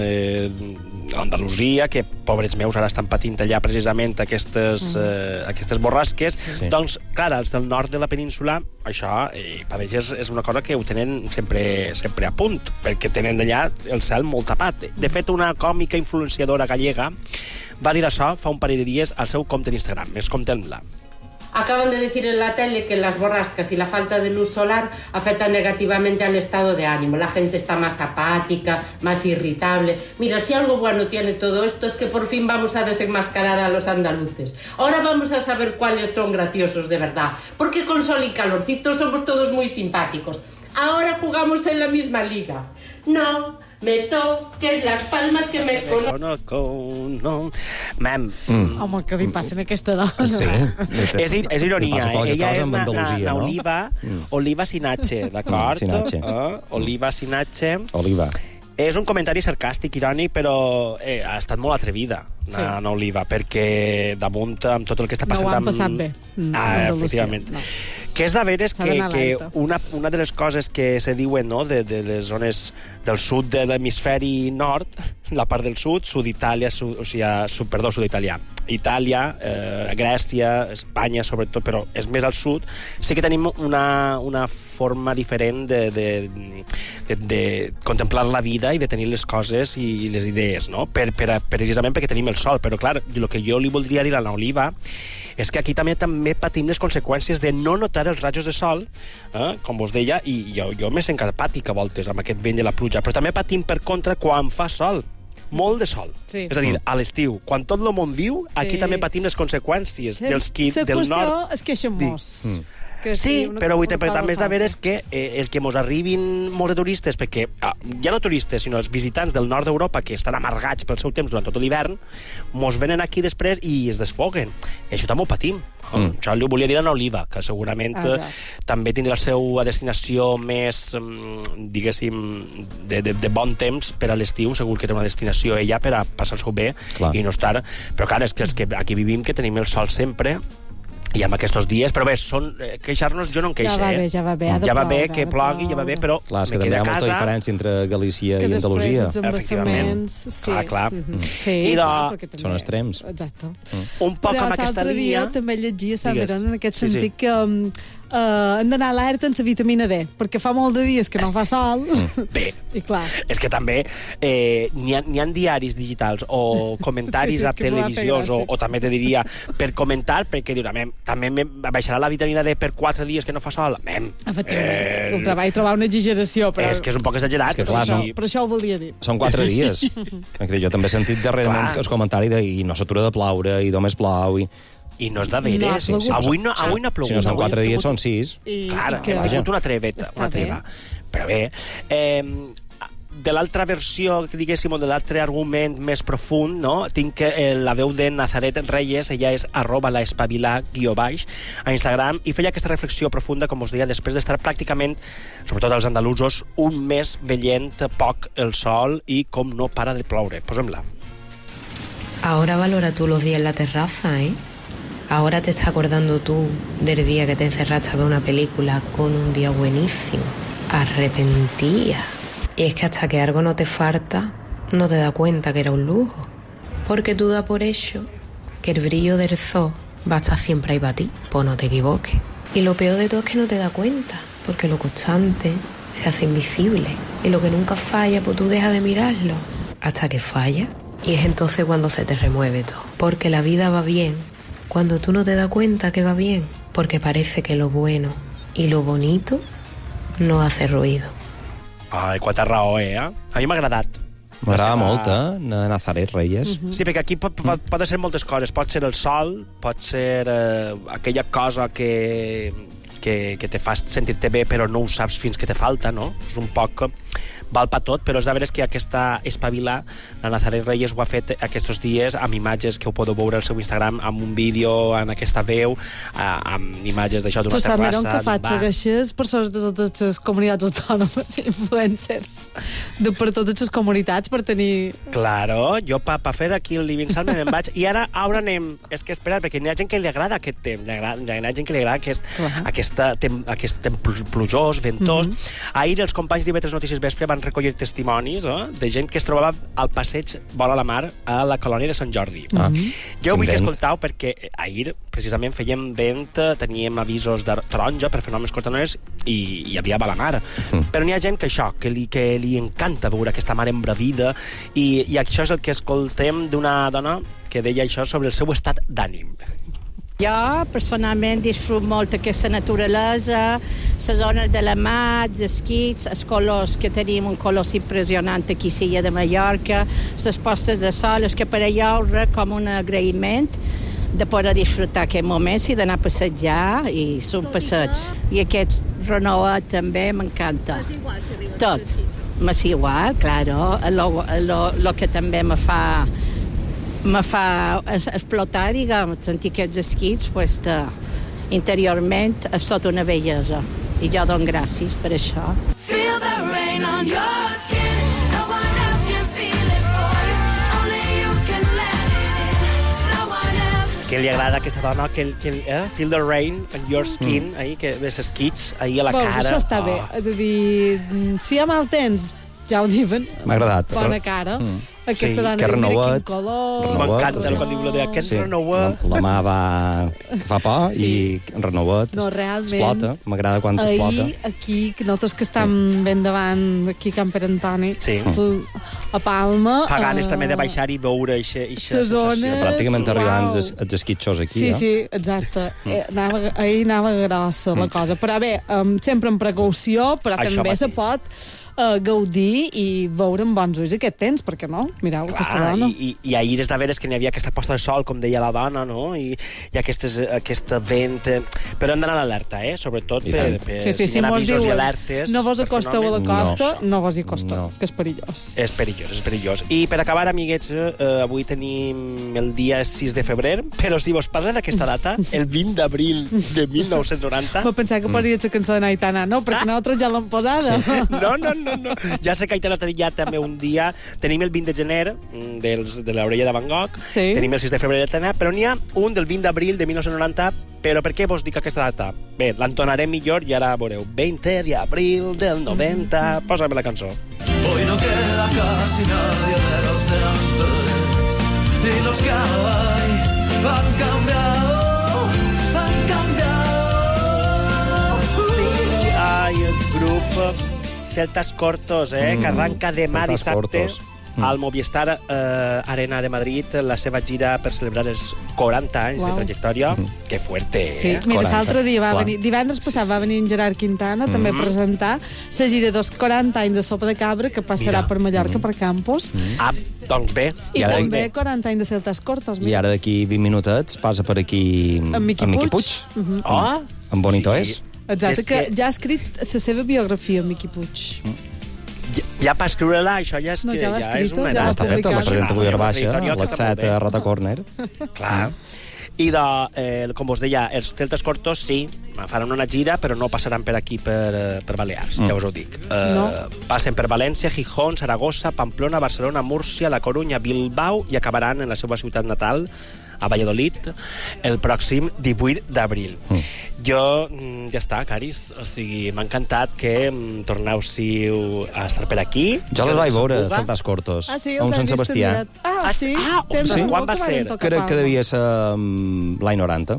eh, Andalusia, que pobres meus ara estan patint allà precisament aquestes, eh, aquestes borrasques, Sí. doncs, clar, els del nord de la península, això, eh, per ells és, és una cosa que ho tenen sempre, sempre a punt, perquè tenen d'allà el cel molt tapat. De fet, una còmica influenciadora gallega va dir això fa un parell de dies al seu compte d'Instagram. Escoltem-la. Acaban de decir en la tele que las borrascas y la falta de luz solar afectan negativamente al estado de ánimo. La gente está más apática, más irritable. Mira, si algo bueno tiene todo esto es que por fin vamos a desenmascarar a los andaluces. Ahora vamos a saber cuáles son graciosos de verdad. Porque con sol y calorcito somos todos muy simpáticos. Ahora jugamos en la misma liga. No... me toques las palmas que me conozco. No. Mem. Mm. Home, què li passa a aquesta dona? Sí. És, és ironia, Passa pel que eh? Ella estàs és amb na, na, Andalusia, na no? Oliva, Mm. Oliva Sinache, d'acord? Mm, Sinache. Eh? Oliva Sinache. Oliva. És un comentari sarcàstic, irònic, però eh, ha estat molt atrevida, Sí. na, na Oliva, perquè damunt amb tot el que està No ho passant... han amb- passat bé, mm, Ah, Andalusia, efectivament. no. Que és de veres S'ha que, d'anar que alerta. una, una de les coses que se diuen, no?, de, de les zones del sud de l'hemisferi nord, la part del sud, sud d'Itàlia, sud, o sigui, sud, perdó, sud italià, Itàlia, eh, Grècia, Espanya, sobretot, però és més al sud, sí que tenim una, una forma diferent de, de, de, de contemplar la vida i de tenir les coses i les idees, no? Per, per, precisament perquè tenim el sol, però clar, el que jo li voldria dir a l'Oliva és que aquí també també patim les conseqüències de no notar els rajos de sol, eh, com vos deia, i jo, jo me sent apàtic a voltes amb aquest vent de la pluja, però també patim per contra quan fa sol, molt de sol. Sí. És a dir, a l'estiu, quan tot el món viu, aquí Sí. també patim les conseqüències Sí, dels qui la del qüestió nord... és queixen molts. Mm. Que sí, una però, vull dir, però portada també és de l'altra. veres que eh, el que mos arribin molts de turistes, perquè ah, ja no turistes, sinó els visitants del nord d'Europa que estan amargats pel seu temps durant tot l'hivern, mos venen aquí després i es desfoguen. I això també ho patim. Mm. Això li volia dir a l'Oliva, que segurament Ah, ja. també tindrà la seva destinació més, mm, diguéssim, de, de, de bon temps per a l'estiu. Segur que té una destinació ella per a passar-s'ho bé Clar. i no estar... Però, clar, és que, és que aquí vivim que tenim el sol sempre i amb aquests dies, però bé, són, eh, queixar-nos jo no em queixo, Ja va eh? bé, ja va bé, ha de ja va bé ploure, que ha de plogui, ja va bé, però Clar, és que me també hi queda ha a molta casa... diferència entre Galícia Que i Andalusia. després els embassaments... Sí. Clar, clar. Mhm. Sí, I de... clar, perquè també... Són extrems. Exacte. Un poc Però amb aquesta l'altre línia... dia també llegia, Sant Digues. Verón, en aquest Sí, sí. sentit que um, uh, hem d'anar alerta amb la vitamina D, perquè fa molt de dies que no fa sol. Bé, I clar, és que també eh, n'hi ha, n'hi ha diaris digitals o comentaris Sí, sí, és a que m'ho va fer televisions o, gràcia. o també te diria per comentar, perquè dius, "Amem, també me baixarà la vitamina D per quatre dies que no fa sol?" Amem. efectivament, ho treball trobar una exageració, però... És que és un poc exagerat. És que, clar, però són- sí. Per això ho volia dir. Són quatre dies. Perquè jo també he sentit darrerament Clar. el comentari de i no s'atura de ploure, i només plou, i... I no és de No ha veres. plogut. avui, no, avui no ha plogut. Si no són avui quatre hem dies, tingut- són sis. I, Clar, i que... hem tingut una treveta, Està una treva. Però bé, eh, de l'altra versió, que diguéssim, o de l'altre argument més profund, no? Tinc que eh, la veu de Nazaret Reyes, ella és arroba la espavilar guió baix a Instagram, i feia aquesta reflexió profunda, com us deia, després d'estar pràcticament, sobretot els andalusos, un mes veient poc el sol i com no para de ploure. Posem-la. Ahora valora tú los días en la terraza, ¿eh? Ahora te estás acordando tú del día que te encerraste a ver una película con un día buenísimo. Arrepentía. Y es que hasta que algo no te falta, no te das cuenta que era un lujo. Porque tú das por hecho que el brillo del sol va a estar siempre ahí para ti, pues no te equivoques. Y lo peor de todo es que no te das cuenta, porque lo constante se hace invisible. Y lo que nunca falla, pues tú dejas de mirarlo hasta que falla. Y es entonces cuando se te remueve todo. Porque la vida va bien cuando tú no te das cuenta que va bien. Porque parece que lo bueno y lo bonito no hace ruido. Ai, quanta raó, eh? A mi m'ha agradat. M'agrada La seva- molt, eh? Nazaret Reyes. Sí, perquè aquí pot, pot, pot ser moltes coses. Pot ser el sol, pot ser eh, aquella cosa que, que, que te fa sentir-te bé però no ho saps fins que te falta, no? És un poc... val per tot, però és de veres que aquesta espavilar, la Nazaret Reyes ho ha fet aquests dies amb imatges que ho podeu veure al seu Instagram, amb un vídeo, en aquesta veu, eh, amb imatges d'això d'una Tu saps, terrassa, Meron, que faig d'un bar. segueixes persones de totes les comunitats autònomes, influencers, de per totes les comunitats, per tenir... Claro, jo pa, pa fer aquí el Living Salme me'n vaig, i ara, ara anem... És que espera, perquè hi ha gent que li agrada aquest temps, li agrada, hi ha gent que li agrada aquest, aquesta, tem, aquest temps plujós, ventós. Mhm. Ahir els companys d'I V tres Notícies Vespre van recollir testimonis eh, de gent que es trobava al passeig Vora la Mar a la colònia de Sant Jordi. Ah, Jo vull que quin vent. escoltau perquè ahir precisament fèiem vent, teníem avisos de taronja per fenòmens costaners i hi havia balamar. Mm. Però n'hi ha gent que això, que li, que li encanta veure aquesta mar embravida i, i això és el que escoltem d'una dona que deia això sobre el seu estat d'ànim. Jo, personalment, disfruto molt aquesta naturalesa, les zones de la mar, els esquits, els colors, que tenim un colors impressionant aquí a l'illa de Mallorca, les postes de sol, és que per allò ho rec com un agraïment de poder disfrutar aquest moment i d'anar a passejar, i és un passeig. I aquest renovat també m'encanta. Tot. M'és igual, claro. Lo, lo, lo que també me fa me fa explotar, diguem, sentir aquests esquits, pues, de, interiorment és tota una bellesa. I jo dono gràcies per això. Feel the rain on your skin. No one else can feel it for you. Only you can let it in. No one else. Que li agrada a aquesta dona que, que eh? Feel the rain on your skin, mm. ahí, que ves esquits ahí a la Veus, cara. això està bé. És a dir, si hi ha mal temps, ja ho diuen. M'ha agradat. Bona cara. Mm. Aquesta Sí, dona que diu, mira renovat, quin color. M'encanta quan diu lo de aquest Sí. renovat. La, la mà va... fa por Sí. i renovat. No, realment. Explota. M'agrada quan Ahir, explota. aquí, que nosaltres que estem ben davant, aquí a Can Pere Antoni, Sí. a Palma... Fa ganes eh, també de baixar i veure eixa, eixa les zones- sensació. Pràcticament Uau. arribant els, els esquitxos aquí, Sí, eh? sí, exacte. Eh, anava, ahir anava grossa la cosa. Però bé, um, sempre amb precaució, però Això també se mateix. pot uh, gaudir i veure amb bons ulls aquest temps, perquè no? Mireu, Clar, aquesta dona. I, i, i ahir és de veres que n'hi havia aquesta posta de sol, com deia la dona, no? I, i aquestes, aquesta vent... eh, Però hem d'anar a l'alerta, eh? Sobretot per, per Sí, sí, si sí, hi ha mos avisos i diuen, alertes. no vos per acosteu a la fenòmens. costa, no, no vos hi acosteu, no. que és perillós. És perillós, és perillós. I per acabar, amiguets, eh, avui tenim el dia sis de febrer, però si vos parla d'aquesta data, el vint d'abril de mil nou-cents noranta... Vaig pensar que posaries la cançó de Aitana, no, perquè nosaltres ja l'hem posada. Sí. No, no, no, no. Ja sé que Aitana tenia també un dia... Tenim el vint de gener, dels, de l'orella de Van Gogh, sí. Tenim el sis de febrer de Tena, però n'hi ha un del vint d'abril de mil nou-cents noranta. Però per què vos dic aquesta data? Bé, l'entonaré millor i ara veureu. veinte de abril del noventa. Posa'm la cançó. Hoy no queda casi nadie de los de antes y los que hay han cambiado, han cambiado. Ai, el grup Celtas Cortos, eh, Mm, que arranca demà Celtas dissabte Cortos. Mm. al Movistar eh, Arena de Madrid la seva gira per celebrar els quaranta anys Uau. de trajectòria. Mm. Que fuerte, eh? Sí, mira, l'altre dia va Clar. venir, divendres passat va venir en Gerard Quintana també a Mhm. presentar la gira dels quaranta anys de Sopa de Cabra que passarà Mira. per Mallorca, per Campos, Ah, doncs bé. i ara- també quaranta anys de Celtas Cortos. I ara d'aquí vint minutets passa per aquí En Miqui en Miqui Puig. Puig. Mhm. Oh, En Bonito Sí. és. Exacte, És que... que- ja ha escrit la seva biografia, Miqui Puig. ja, ja per escriure-la, això ja és No, que ja l'ha ja és escrit, una ja Ah, l'ha edat. està feta, la presenta avui a Una baixa, trajectòria a que les està molt set bé. a Rata Corner. Clar. I de, eh, com us deia, els Celtas Cortos sí, faran una gira, però no passaran per aquí, per, eh, per Balears, Mm. ja us ho dic. Eh, No. Passen per València, Gijón, Saragossa, Pamplona, Barcelona, Múrcia, La Corunya, Bilbao i acabaran en la seva ciutat natal, a Valladolid, el pròxim divuit d'abril. Mm. Jo, mm, ja està, Caris, o sigui, m'ha encantat que mm, torneu-siu a estar per aquí. Jo les vaig veure, Vulga. Celtas Cortos, Ah, sí, a un els Sant he vist Sebastià. aviat. Ah, sí? Ah, Tens ostres, raó quan que va varen ser? tocar Crec que Palma. devia ser um, l'any noranta.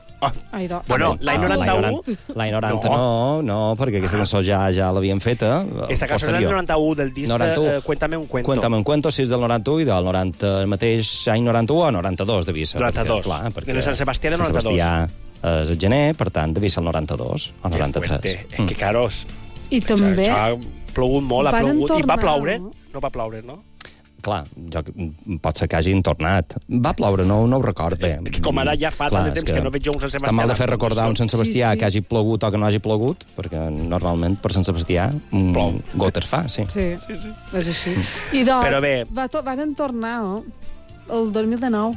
Ai, do... Bueno, l'any Ah, noranta-u... L'any noranta no, no, perquè aquesta cançó ja ja l'havien feta. Aquesta cançó era el posterior. noranta-u del disc noranta-u. de, eh, Cuéntame un cuento. Cuéntame un cuento, si és del noranta-u i del noranta, el mateix any noranta-u o noranta-dos devia ser. noranta-dos. Perquè, clar, perquè En el Sant Sebastià de Sant noranta-dos. Sebastià és el gener, per tant, devia ser el noranta-dos o noranta-tres. Fuerte. És que, caros, I també... això ha plogut molt, ha Varen plogut. I va tornar, ploure? no? No va ploure, no? Clar, jo, pot ser que hagin tornat. Va ploure, no, no ho record bé. És que com ara ja fa tant de temps que no veig jo un Sant Sebastià. Està mal de fer recordar un Sant Sebastià Sí, sí. que hagi plogut o que no hagi plogut, perquè normalment per Sant Sebastià un Plou. goter fa, sí. Sí, sí, sí. És així. I doncs, Però bé. va to varen tornar, oh? El dos mil dinou.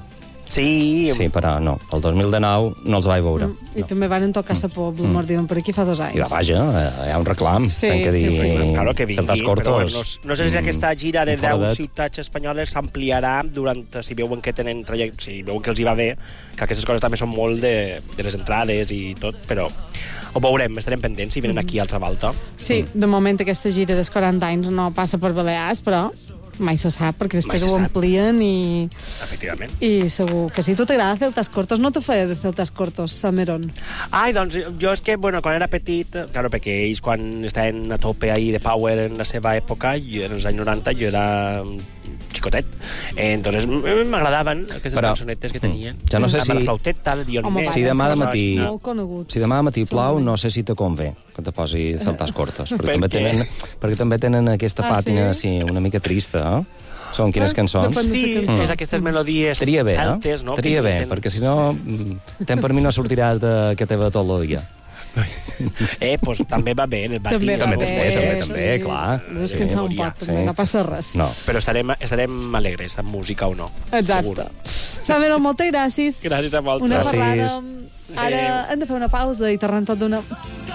Sí, Sí, però no, el dos mil dinou no els vaig veure. Mm. I també varen tocar sa Pobla, mm. diuen per aquí fa dos anys. I de vaja, eh, hi ha un reclam. Sí, tenc que dir, sí, sí. Claro que vingui, Celtas però Cortos. no, no sé si aquesta gira de un foradet. deu ciutats espanyoles s'ampliarà durant, si veuen que tenen traject, si veuen que els hi va bé, que aquestes coses també són molt de, de les entrades i tot, però ho veurem, estarem pendents si venen aquí a altra volta. Sí, de moment aquesta gira dels quaranta anys no passa per Balears, però mai se sap, perquè després Mai se ho sap. amplien i, Efectivament. i segur que sí. Tu t'agrada Celtas Cortos? No te feia de Celtas Cortos, Sameron? Ai, doncs jo és que, bueno, quan era petit, claro, perquè ells quan estaven a tope ahí de power en la seva època, jo en els anys noranta jo era un xicotet. Eh, entonces m- m'agradaven aquestes Però, cançonetes que tenien. ja no sé Amb si- la flauteta, el Home, violinet... Si demà de matí, Molt coneguts. si demà de matí plou, Són no sé si te convé que te posi Celtas Cortos, perquè, Per també què? tenen, perquè també tenen aquesta Ah, pàtina sí? sí, una mica trista, eh? Són quines Ah, cançons? depèn de Sí, la cançó. és aquestes melodies Estaria bé, celtes, eh? no? Estaria que bé, tenen- perquè si no, mm, ten per mi no sortiràs de que te ve tot el dia. Eh, doncs també va bé en el matí. També va També, bé, també, també, sí. també, clar. Descansar un Sí. poc, també, Sí. no passa res. No. Però estarem, estarem alegres amb música o no. Exacte. Segur. Sameron, moltes gràcies. Gràcies a vosaltres. Una Gràcies. parlada. Ara hem de fer una pausa i tornem tot d'una...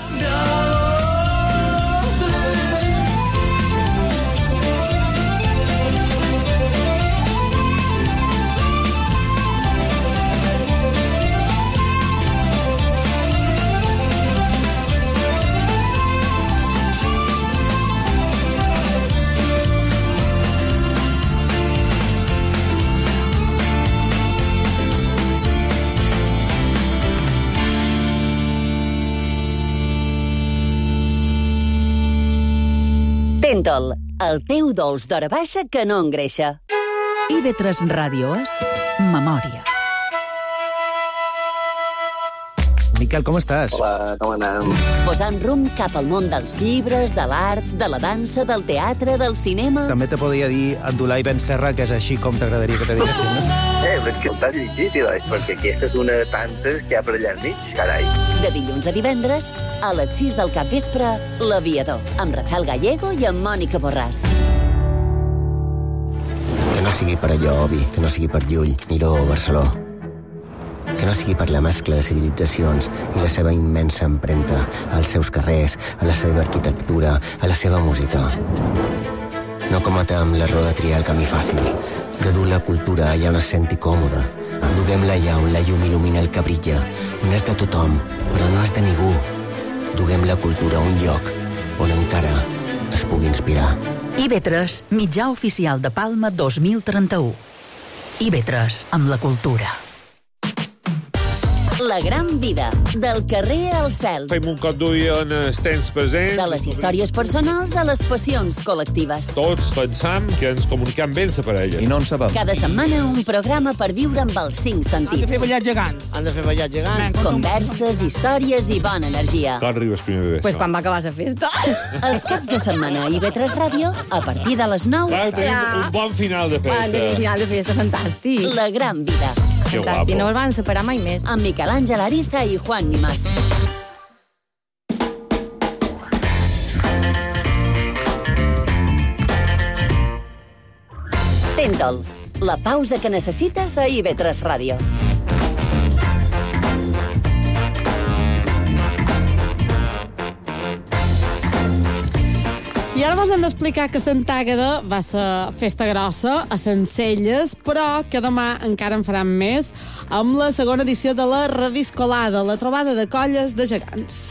Tentol, el teu dolç d'hora baixa que no engreixa. I V tres Ràdio és Memòria. Miquel, com estàs? Hola, com anem? Posant rumb cap al món dels llibres, de l'art, de la dansa, del teatre, del cinema... També te podria dir Abdulai Ben Serra, que és així com t'agradaria que te diguessin, no? Eh, però és que el t'has llegit, Ilai, perquè aquesta és una de tantes que hi ha per allà al mig, carai. De dilluns a divendres, a les sis del capvespre, L'Aviador, amb Rafael Gallego i amb Mònica Borràs. Que no sigui per allò, Obi, que no sigui per Llull, Miró o Barceló. Que no sigui per la mescla de civilitzacions i la seva immensa empremta als seus carrers, a la seva arquitectura, a la seva música. No cometem l'error de triar el camí fàcil, de dur la cultura allà on es senti còmode. Duguem-la allà on la llum il·lumina el que brilla, on és de tothom, però no és de ningú. Duguem la cultura a un lloc on encara es pugui inspirar. I B tres, mitjà oficial de Palma dos mil trenta-u. I B tres, amb la cultura. La gran vida, del carrer al cel. Fem un cop d'ull en els temps presents. De les històries personals a les passions col·lectives. Tots pensam que ens comunicam bé per ella. I no en sabem. Cada setmana un programa per viure amb els cinc sentits. Han de fer ballar gegants. Han de fer ballar gegants. Converses, històries i bona energia. Quan arribes primer de Pues quan va acabar la festa. Els caps de setmana a I B tres Ràdio, a partir de les nou... Clar, tenim Ja. un bon final de festa. Tenim un final de festa fantàstic. La gran vida. Que Fantàstic, no guapo. el van separar mai més. Amb Miquel Àngel Ariza i Juan Nimás. Tentol, la pausa que necessites a I B tres Ràdio. I ara vos hem d'explicar que Sant Àgueda va ser festa grossa a Sencelles, però que demà encara en faran més amb la segona edició de la Reviscolada, la trobada de colles de gegants.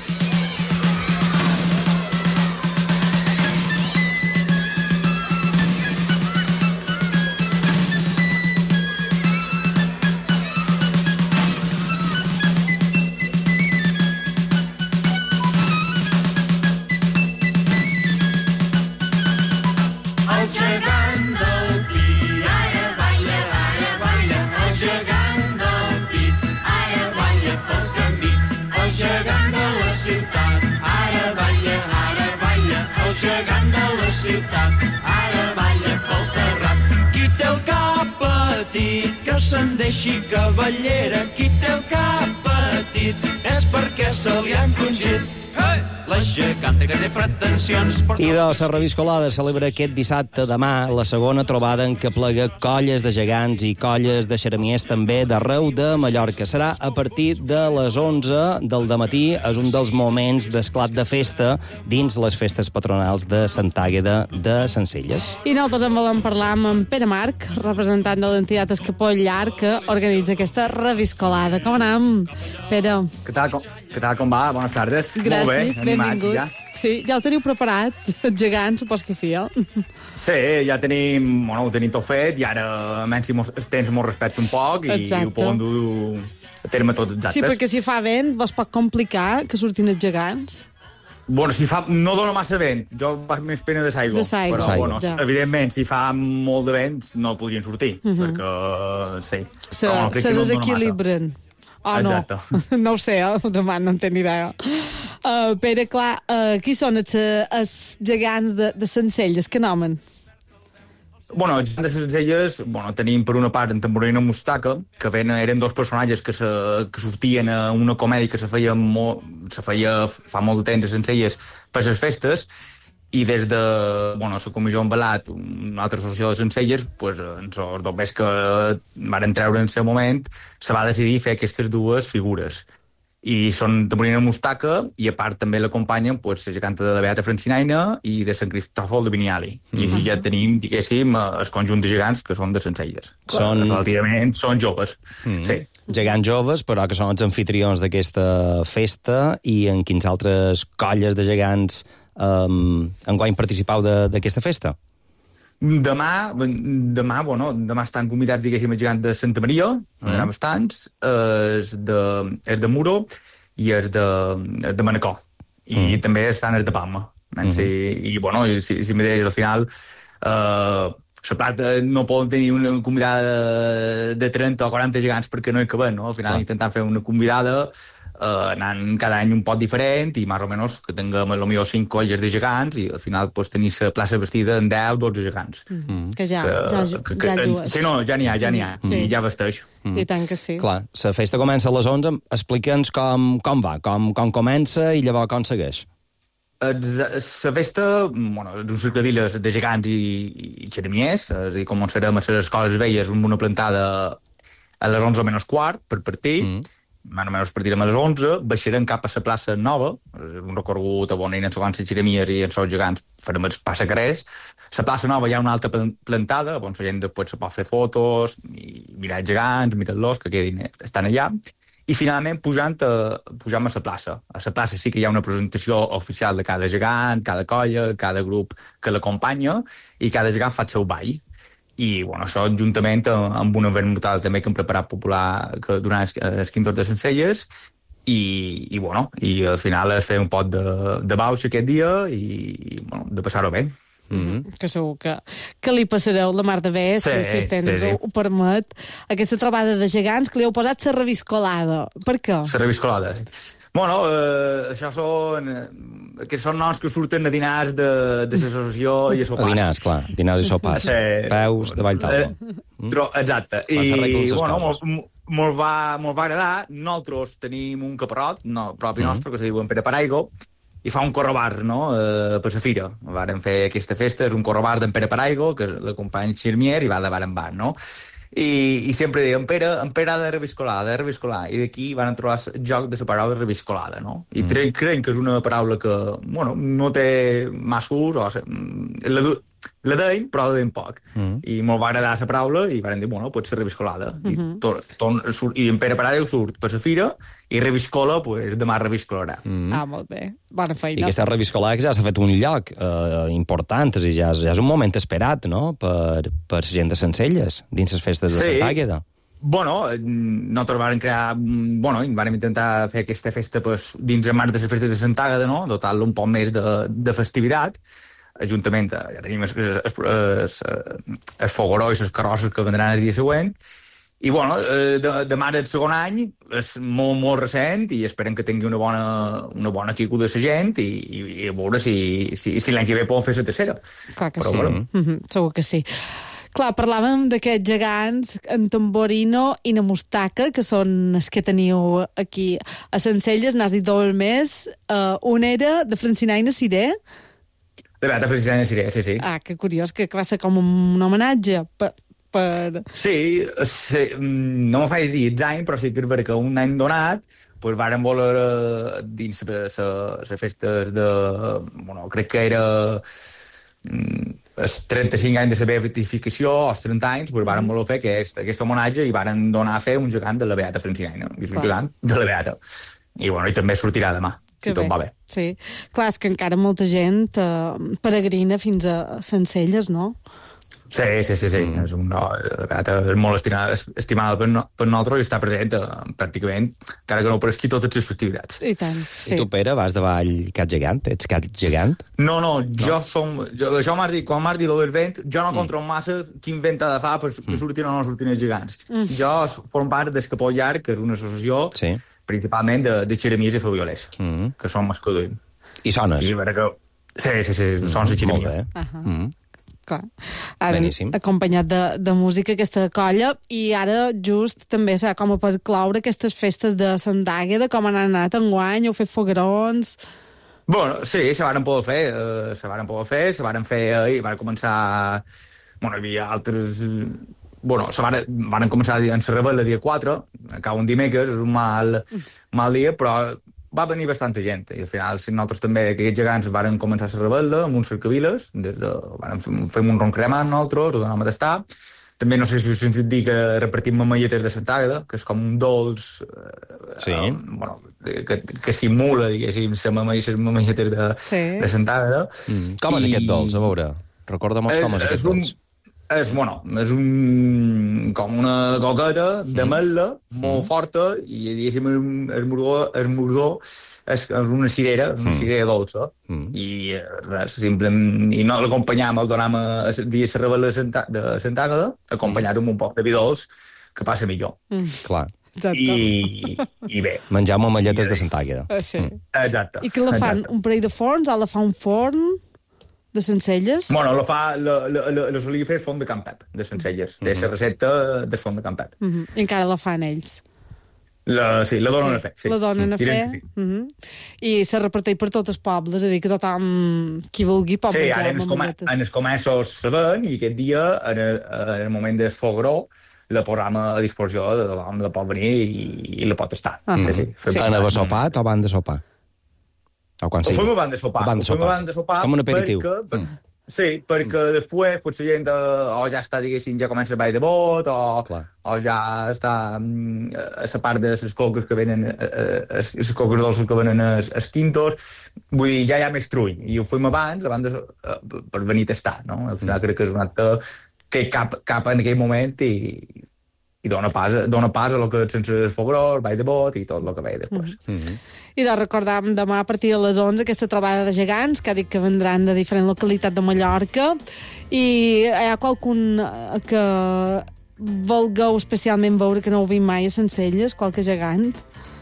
El gegant del Pi, ara balla, ara balla. El gegant del Pi, ara balla pel camí. El gegant de la ciutat, ara balla, ara balla. El gegant de la ciutat, ara balla pel terrat. Qui té el cap petit, que se'n deixi cavallera. Qui té el cap petit, és perquè se li ha encongit. Hey! La geganta que té pretensions... Per... I de la Reviscolada celebra aquest dissabte demà la segona trobada en què plega colles de gegants i colles de xeramiers també d'arreu de Mallorca. Serà a partir de les onze del dematí. És un dels moments d'esclat de festa dins les festes patronals de Sant Àgueda de Sencelles. I nosaltres en volem parlar amb en Pere Marc, representant de l'entitat Escapoll Llarg, que organitza aquesta reviscolada. Com anem, Pere? Què tal, com, què tal, com va? Bones tardes. Gràcies, Molt bé, animats, benvingut. ja. Sí, ja ho teniu preparat, gegant, supos que sí, eh? Sí, ja tenim, bueno, ho tenim tot fet i ara menys si mos, el temps mos respecta un poc i, i ho podem dur a terme tot exactes. Sí, perquè si fa vent vos pot complicar que surtin els gegants. Bueno, si fa, no dona massa vent, jo vaig més pena de s'aigua, De s'aigua, però sí, bueno, ja. evidentment, si fa molt de vent no podrien sortir, Mhm. perquè sí. Se, Però, bueno, crec se que no dona desequilibren. Oh, no. Exacte. No ho sé, eh? Demà no en tenc ni idea. Uh, Pere, clar, uh, qui són els, els gegants de, de Sencelles? Que nomen? Bueno, els gegants de Sencelles, bueno, tenim per una part en Tamborina Mustaca, que ven, eren dos personatges que, se, que sortien a una comèdia que se feia, molt, se feia fa molt de temps a Sencelles per les festes, i des de bueno, la Comissió Embalat, una altra associació de Sencelles, pues, ens els dos que van treure en el moment, se va decidir fer aquestes dues figures. I són Tamborina Mustaca, i a part també l'acompanyen pues, la geganta de la Beata Francinaina i de Sant Cristòfol de Vinyali. Mm -hmm. I ja tenim, diguéssim, el conjunt de gegants que són de Sencelles. Són... Relativament són joves. Mm. Sí. Gegants joves, però que són els anfitrions d'aquesta festa, i en quins altres colles de gegants um, enguany participau d'aquesta festa? Demà, demà, bueno, demà estan convidats, diguéssim, els gegants de Santa Maria, mm. n'hi ha bastants, és de, és de Muro i és de, és de Manacor. I mm. també estan els de Palma. Mm -hmm. I, i, bueno, si, si m'hi deies, al final, eh, la plata no poden tenir una convidada de trenta o quaranta gegants perquè no hi caben, no? Al final, ah. intentant fer una convidada eh, anant cada any un pot diferent i més o menys que tinguem potser cinc colles de gegants i al final pues, tenir la plaça vestida en deu, dotze gegants. Mm. Que ja, que, ja, que, que, ja llues. Sí, no, ja n'hi ha, ja n'hi ha, sí. I ja vesteix. Mm. I tant que sí. Clar, la festa comença a les onze, explica'ns com, com va, com, com comença i llavors com segueix. La festa, bueno, és un cercadilles de gegants i, i xeremiers, és a dir, començarem a les escoles velles amb una plantada a les onze menys quart per partir, mm. més o menys partirem a les onze, baixarem cap a la plaça nova, és un recorregut on hi ha les xeremiers i els gegants, farem els passacarrers. A la plaça nova hi ha una altra plantada, on la gent després se pot fer fotos, i mirar els gegants, mirar-los, que quedin, estan allà. I finalment pujant a, pujam a la plaça. A la plaça sí que hi ha una presentació oficial de cada gegant, cada colla, cada grup que l'acompanya, i cada gegant fa el seu ball. I bueno, això juntament amb una vermutada també que hem preparat popular que durant els quintos de Sencelles, i, i, bueno, i al final es fer un pot de, de bauxa aquest dia i, i bueno, de passar-ho bé. Mm-hmm. Que segur que, que li passareu la mar de bé, sí, si el temps sí, sí. ho permet. Aquesta trobada de gegants que li heu posat la reviscolada. Per què? La reviscolada, sí. Bueno, eh, això són... Eh, que són noms que surten a dinars de, de l'associació i a sopars. A dinars, clar. Dinars i sopars. Sí. Peus de ball taula. Eh, tro, exacte. I, bueno, molt, molt, va, molt va agradar. Nosaltres tenim un caparrot, no, propi mm. nostre, que se diu en Pere Paraigo, i fa un correbar, no?, eh, per la fira. Varen fer aquesta festa, és un correbar d'en Pere Paraigo, que l'acompanya Xirmier, i va de bar en bar, no? I, i sempre deia, en Pere, en Pere ha de reviscolar, ha de reviscolar. I d'aquí van trobar el joc de la paraula reviscolada, no? I mm. creiem que és una paraula que, bueno, no té massa ús, o sigui, la, la deim, però la deim poc. Mm. I molt va agradar la paraula i van dir, bueno, pot ser reviscolada. Mm-hmm. I, tot, tot, surt, I en Pere Paraigo surt per la fira i reviscola, pues, demà reviscolarà. Mm. Ah, molt bé. Bona feina. I aquesta reviscolada ja s'ha fet un lloc eh, important, és, ja, és, ja és un moment esperat, no?, per, per la gent de Sencelles, dins les festes de sí. Sant Àgueda. Bueno, nosaltres vam crear... Bueno, vam intentar fer aquesta festa pues, dins el marc de les festes de Sant Àgueda, no?, dotar-lo un poc més de, de festivitat. Ajuntament, ja tenim el fogoró i les carrosses que vendran el dia següent. I, bueno, de, demà és el segon any, és molt, molt recent i esperem que tingui una bona, una bona quicuda de la gent i, i, i a veure si, si, si l'any que ve poden fer la tercera. Clar que Però, sí. Bueno. Mm-hmm, segur que sí. Clar, parlàvem d'aquests gegants, en Tamborino i na Mustaca, que són els que teniu aquí a Sencelles, n'has dit dos més. Uh, un era de Francinaina Ciré. De Beata Francinaina Ciré, sí, sí. Ah, que curiós, que, que va ser com un homenatge per... per... Sí, sí, no me faig dir any, però sí que és veritat que un any donat pues, varen voler uh, dins les festes de... Bueno, crec que era... Um, els trenta-cinc anys de la beatificació, els trenta anys, pues, varen voler fer aquest, aquest homenatge i varen donar a fer un gegant de la Beata Francinaina. És un gegant de la Beata. I, bueno, i també sortirà demà. Que i tot bé. va bé. Sí. Clar, és que encara molta gent eh, peregrina fins a Sencelles, no? Sí, sí, sí, sí. Mm. És, un, no, és molt estimada, estimada per, no, per nosaltres i està present eh, pràcticament, encara que no apareixi totes les festivitats. I tant, sí. I tu, Pere, vas de ball cat gegant? Ets cat gegant? No, no, no. jo som... Jo, això m'has dit, quan m'has dit del vent, jo no mm. controlo massa quin vent ha de fa per mm. surtin o no surtin els gegants. Mm. Jo formo part d'Escapó Llarg, que és una associació sí. principalment de, de xeremies i fabiolers, mm. que som els que duim. I sones? Sí, que... sí, sí, sí, mm. sons de xeremia. Molt bé. Uh -huh. mm. Clar. Ara, acompanyat de, de música aquesta colla, i ara just també serà com a per cloure aquestes festes de Sant Àgueda, com han anat enguany, heu fet foguerons... Bueno, sí, se varen poder fer, uh, se varen poder fer, se varen fer ahir, van començar... Bueno, hi havia altres... Bueno, se varen, varen començar en la rebel·la el dia quatre, acaba un dimecres, és un mal, mal dia, però va venir bastanta gent, i al final nosaltres també, aquests gegants, varen començar la rebel·la amb uns cercaviles, des de, varen fer un ron cremant nosaltres, ho donàvem a tastar. També no sé si us he sentit dir que repartim mamalletes de Sant Àgueda, que és com un dolç sí. eh, bueno, que, que simula, diguéssim, les mamalletes de, sí. de Sant Àgueda. Mm. Com és I... aquest dolç? A veure, recorda'm com és, és aquest dolç. És, bueno, és un, com una coqueta d'ametla mm. molt mm. forta i, diguéssim, el murgó, el murgó és, és una cirera, una mm. cirera dolça. Mm. I res, simplement... I no l'acompanyam, el donam a, a dia de la rebel·la de Sant Àgueda, acompanyat amb un poc de vi dolç, que passa millor. Mm. Clar. I, i bé. Menjar mamalletes de Sant Àgueda. Ah, sí. Mm. Exacte. I que la fan exacte. un parell de forns, o la fa un forn de Sencelles? Bueno, la fa, la, la, la, la solia fer font de Can Pep, de Sencelles. Té la recepta de font de Can Pep. Uh -huh. I encara la fan ells. La, sí, la donen sí, a fer. Sí. La donen a Direm fer. sí. Uh -huh. I se reparteix per tots els pobles, és a dir, que tothom, qui vulgui, pot sí, menjar ara en els, mamalletes. en els comerços se ven i aquest dia, en el, en el moment del foc la posam a disposició de tothom, la pot venir i, i la pot estar. Ah. Sí, sí. sí. Han de sopat o van de sopar? O quan Ho sigui? fem abans de sopar. Ho van de Ho fem sopar. abans de sopar. És com un aperitiu. Perquè, per, mm. Sí, perquè mm. després potser gent o ja està, diguéssim, ja comença el ball de bot o, o ja està mm, a la part de les coques que venen, les coques dolces que venen els, els quintos. Vull dir, ja hi ha més trull. I ho fem abans, abans de, per venir a tastar, no? Al final mm. crec que és un acte que cap, cap en aquell moment i, i dona pas, dona pas a lo que sense el foc gros, el ball de bot i tot el que ve després. Mm -hmm. I de recordar demà a partir de les onze aquesta trobada de gegants, que ha dit que vendran de diferent localitat de Mallorca, i hi ha qualcun que vulgueu especialment veure que no ho vim mai a Sencelles, qualque gegant?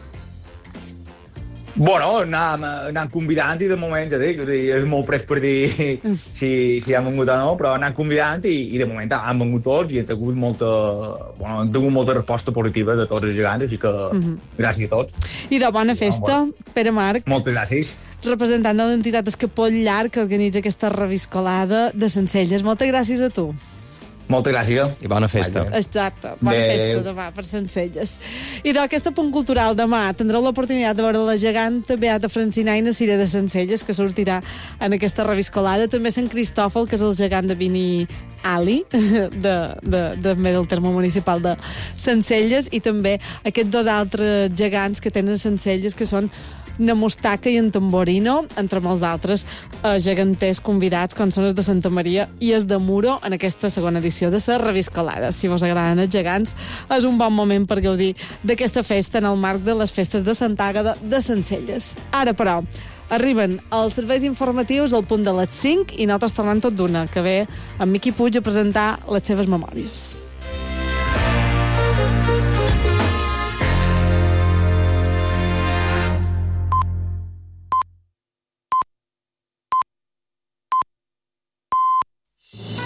Bueno, anàvem, anàvem convidant i de moment, ja dic, o sigui, és molt pres per dir si, si han vengut o no, però anàvem convidant i, i de moment han vengut tots i han tingut molta, bueno, han tingut molta resposta positiva de tots els gegants, així que uh-huh. gràcies a tots. I de bona festa, bueno, Pere Marc. Moltes gràcies. Representant de l'entitat Escapoll Llarg, que organitza aquesta reviscolada de Sencelles. Moltes gràcies a tu. Moltes gràcies. I bona festa. Exacte, bona Adeu. Festa demà per Sencelles. I d'aquest punt cultural demà tindreu l'oportunitat de veure la geganta Beata Francinaina Cira de Sencelles, que sortirà en aquesta reviscolada. També Sant Cristòfol, que és el gegant de Vini Ali, de, de, de, del terme municipal de Sencelles, i també aquests dos altres gegants que tenen Sencelles, que són na Mustaca i en Tamborino, entre molts altres eh, geganters convidats, com són els de Santa Maria i els de Muro, en aquesta segona edició de la reviscolada. Si vos agraden els gegants, és un bon moment per gaudir d'aquesta festa en el marc de les festes de Sant Àgueda de Sencelles. Ara, però, arriben els serveis informatius al punt de les cinc i nosaltres tornem tot d'una, que ve en Miqui Puig a presentar les seves memòries.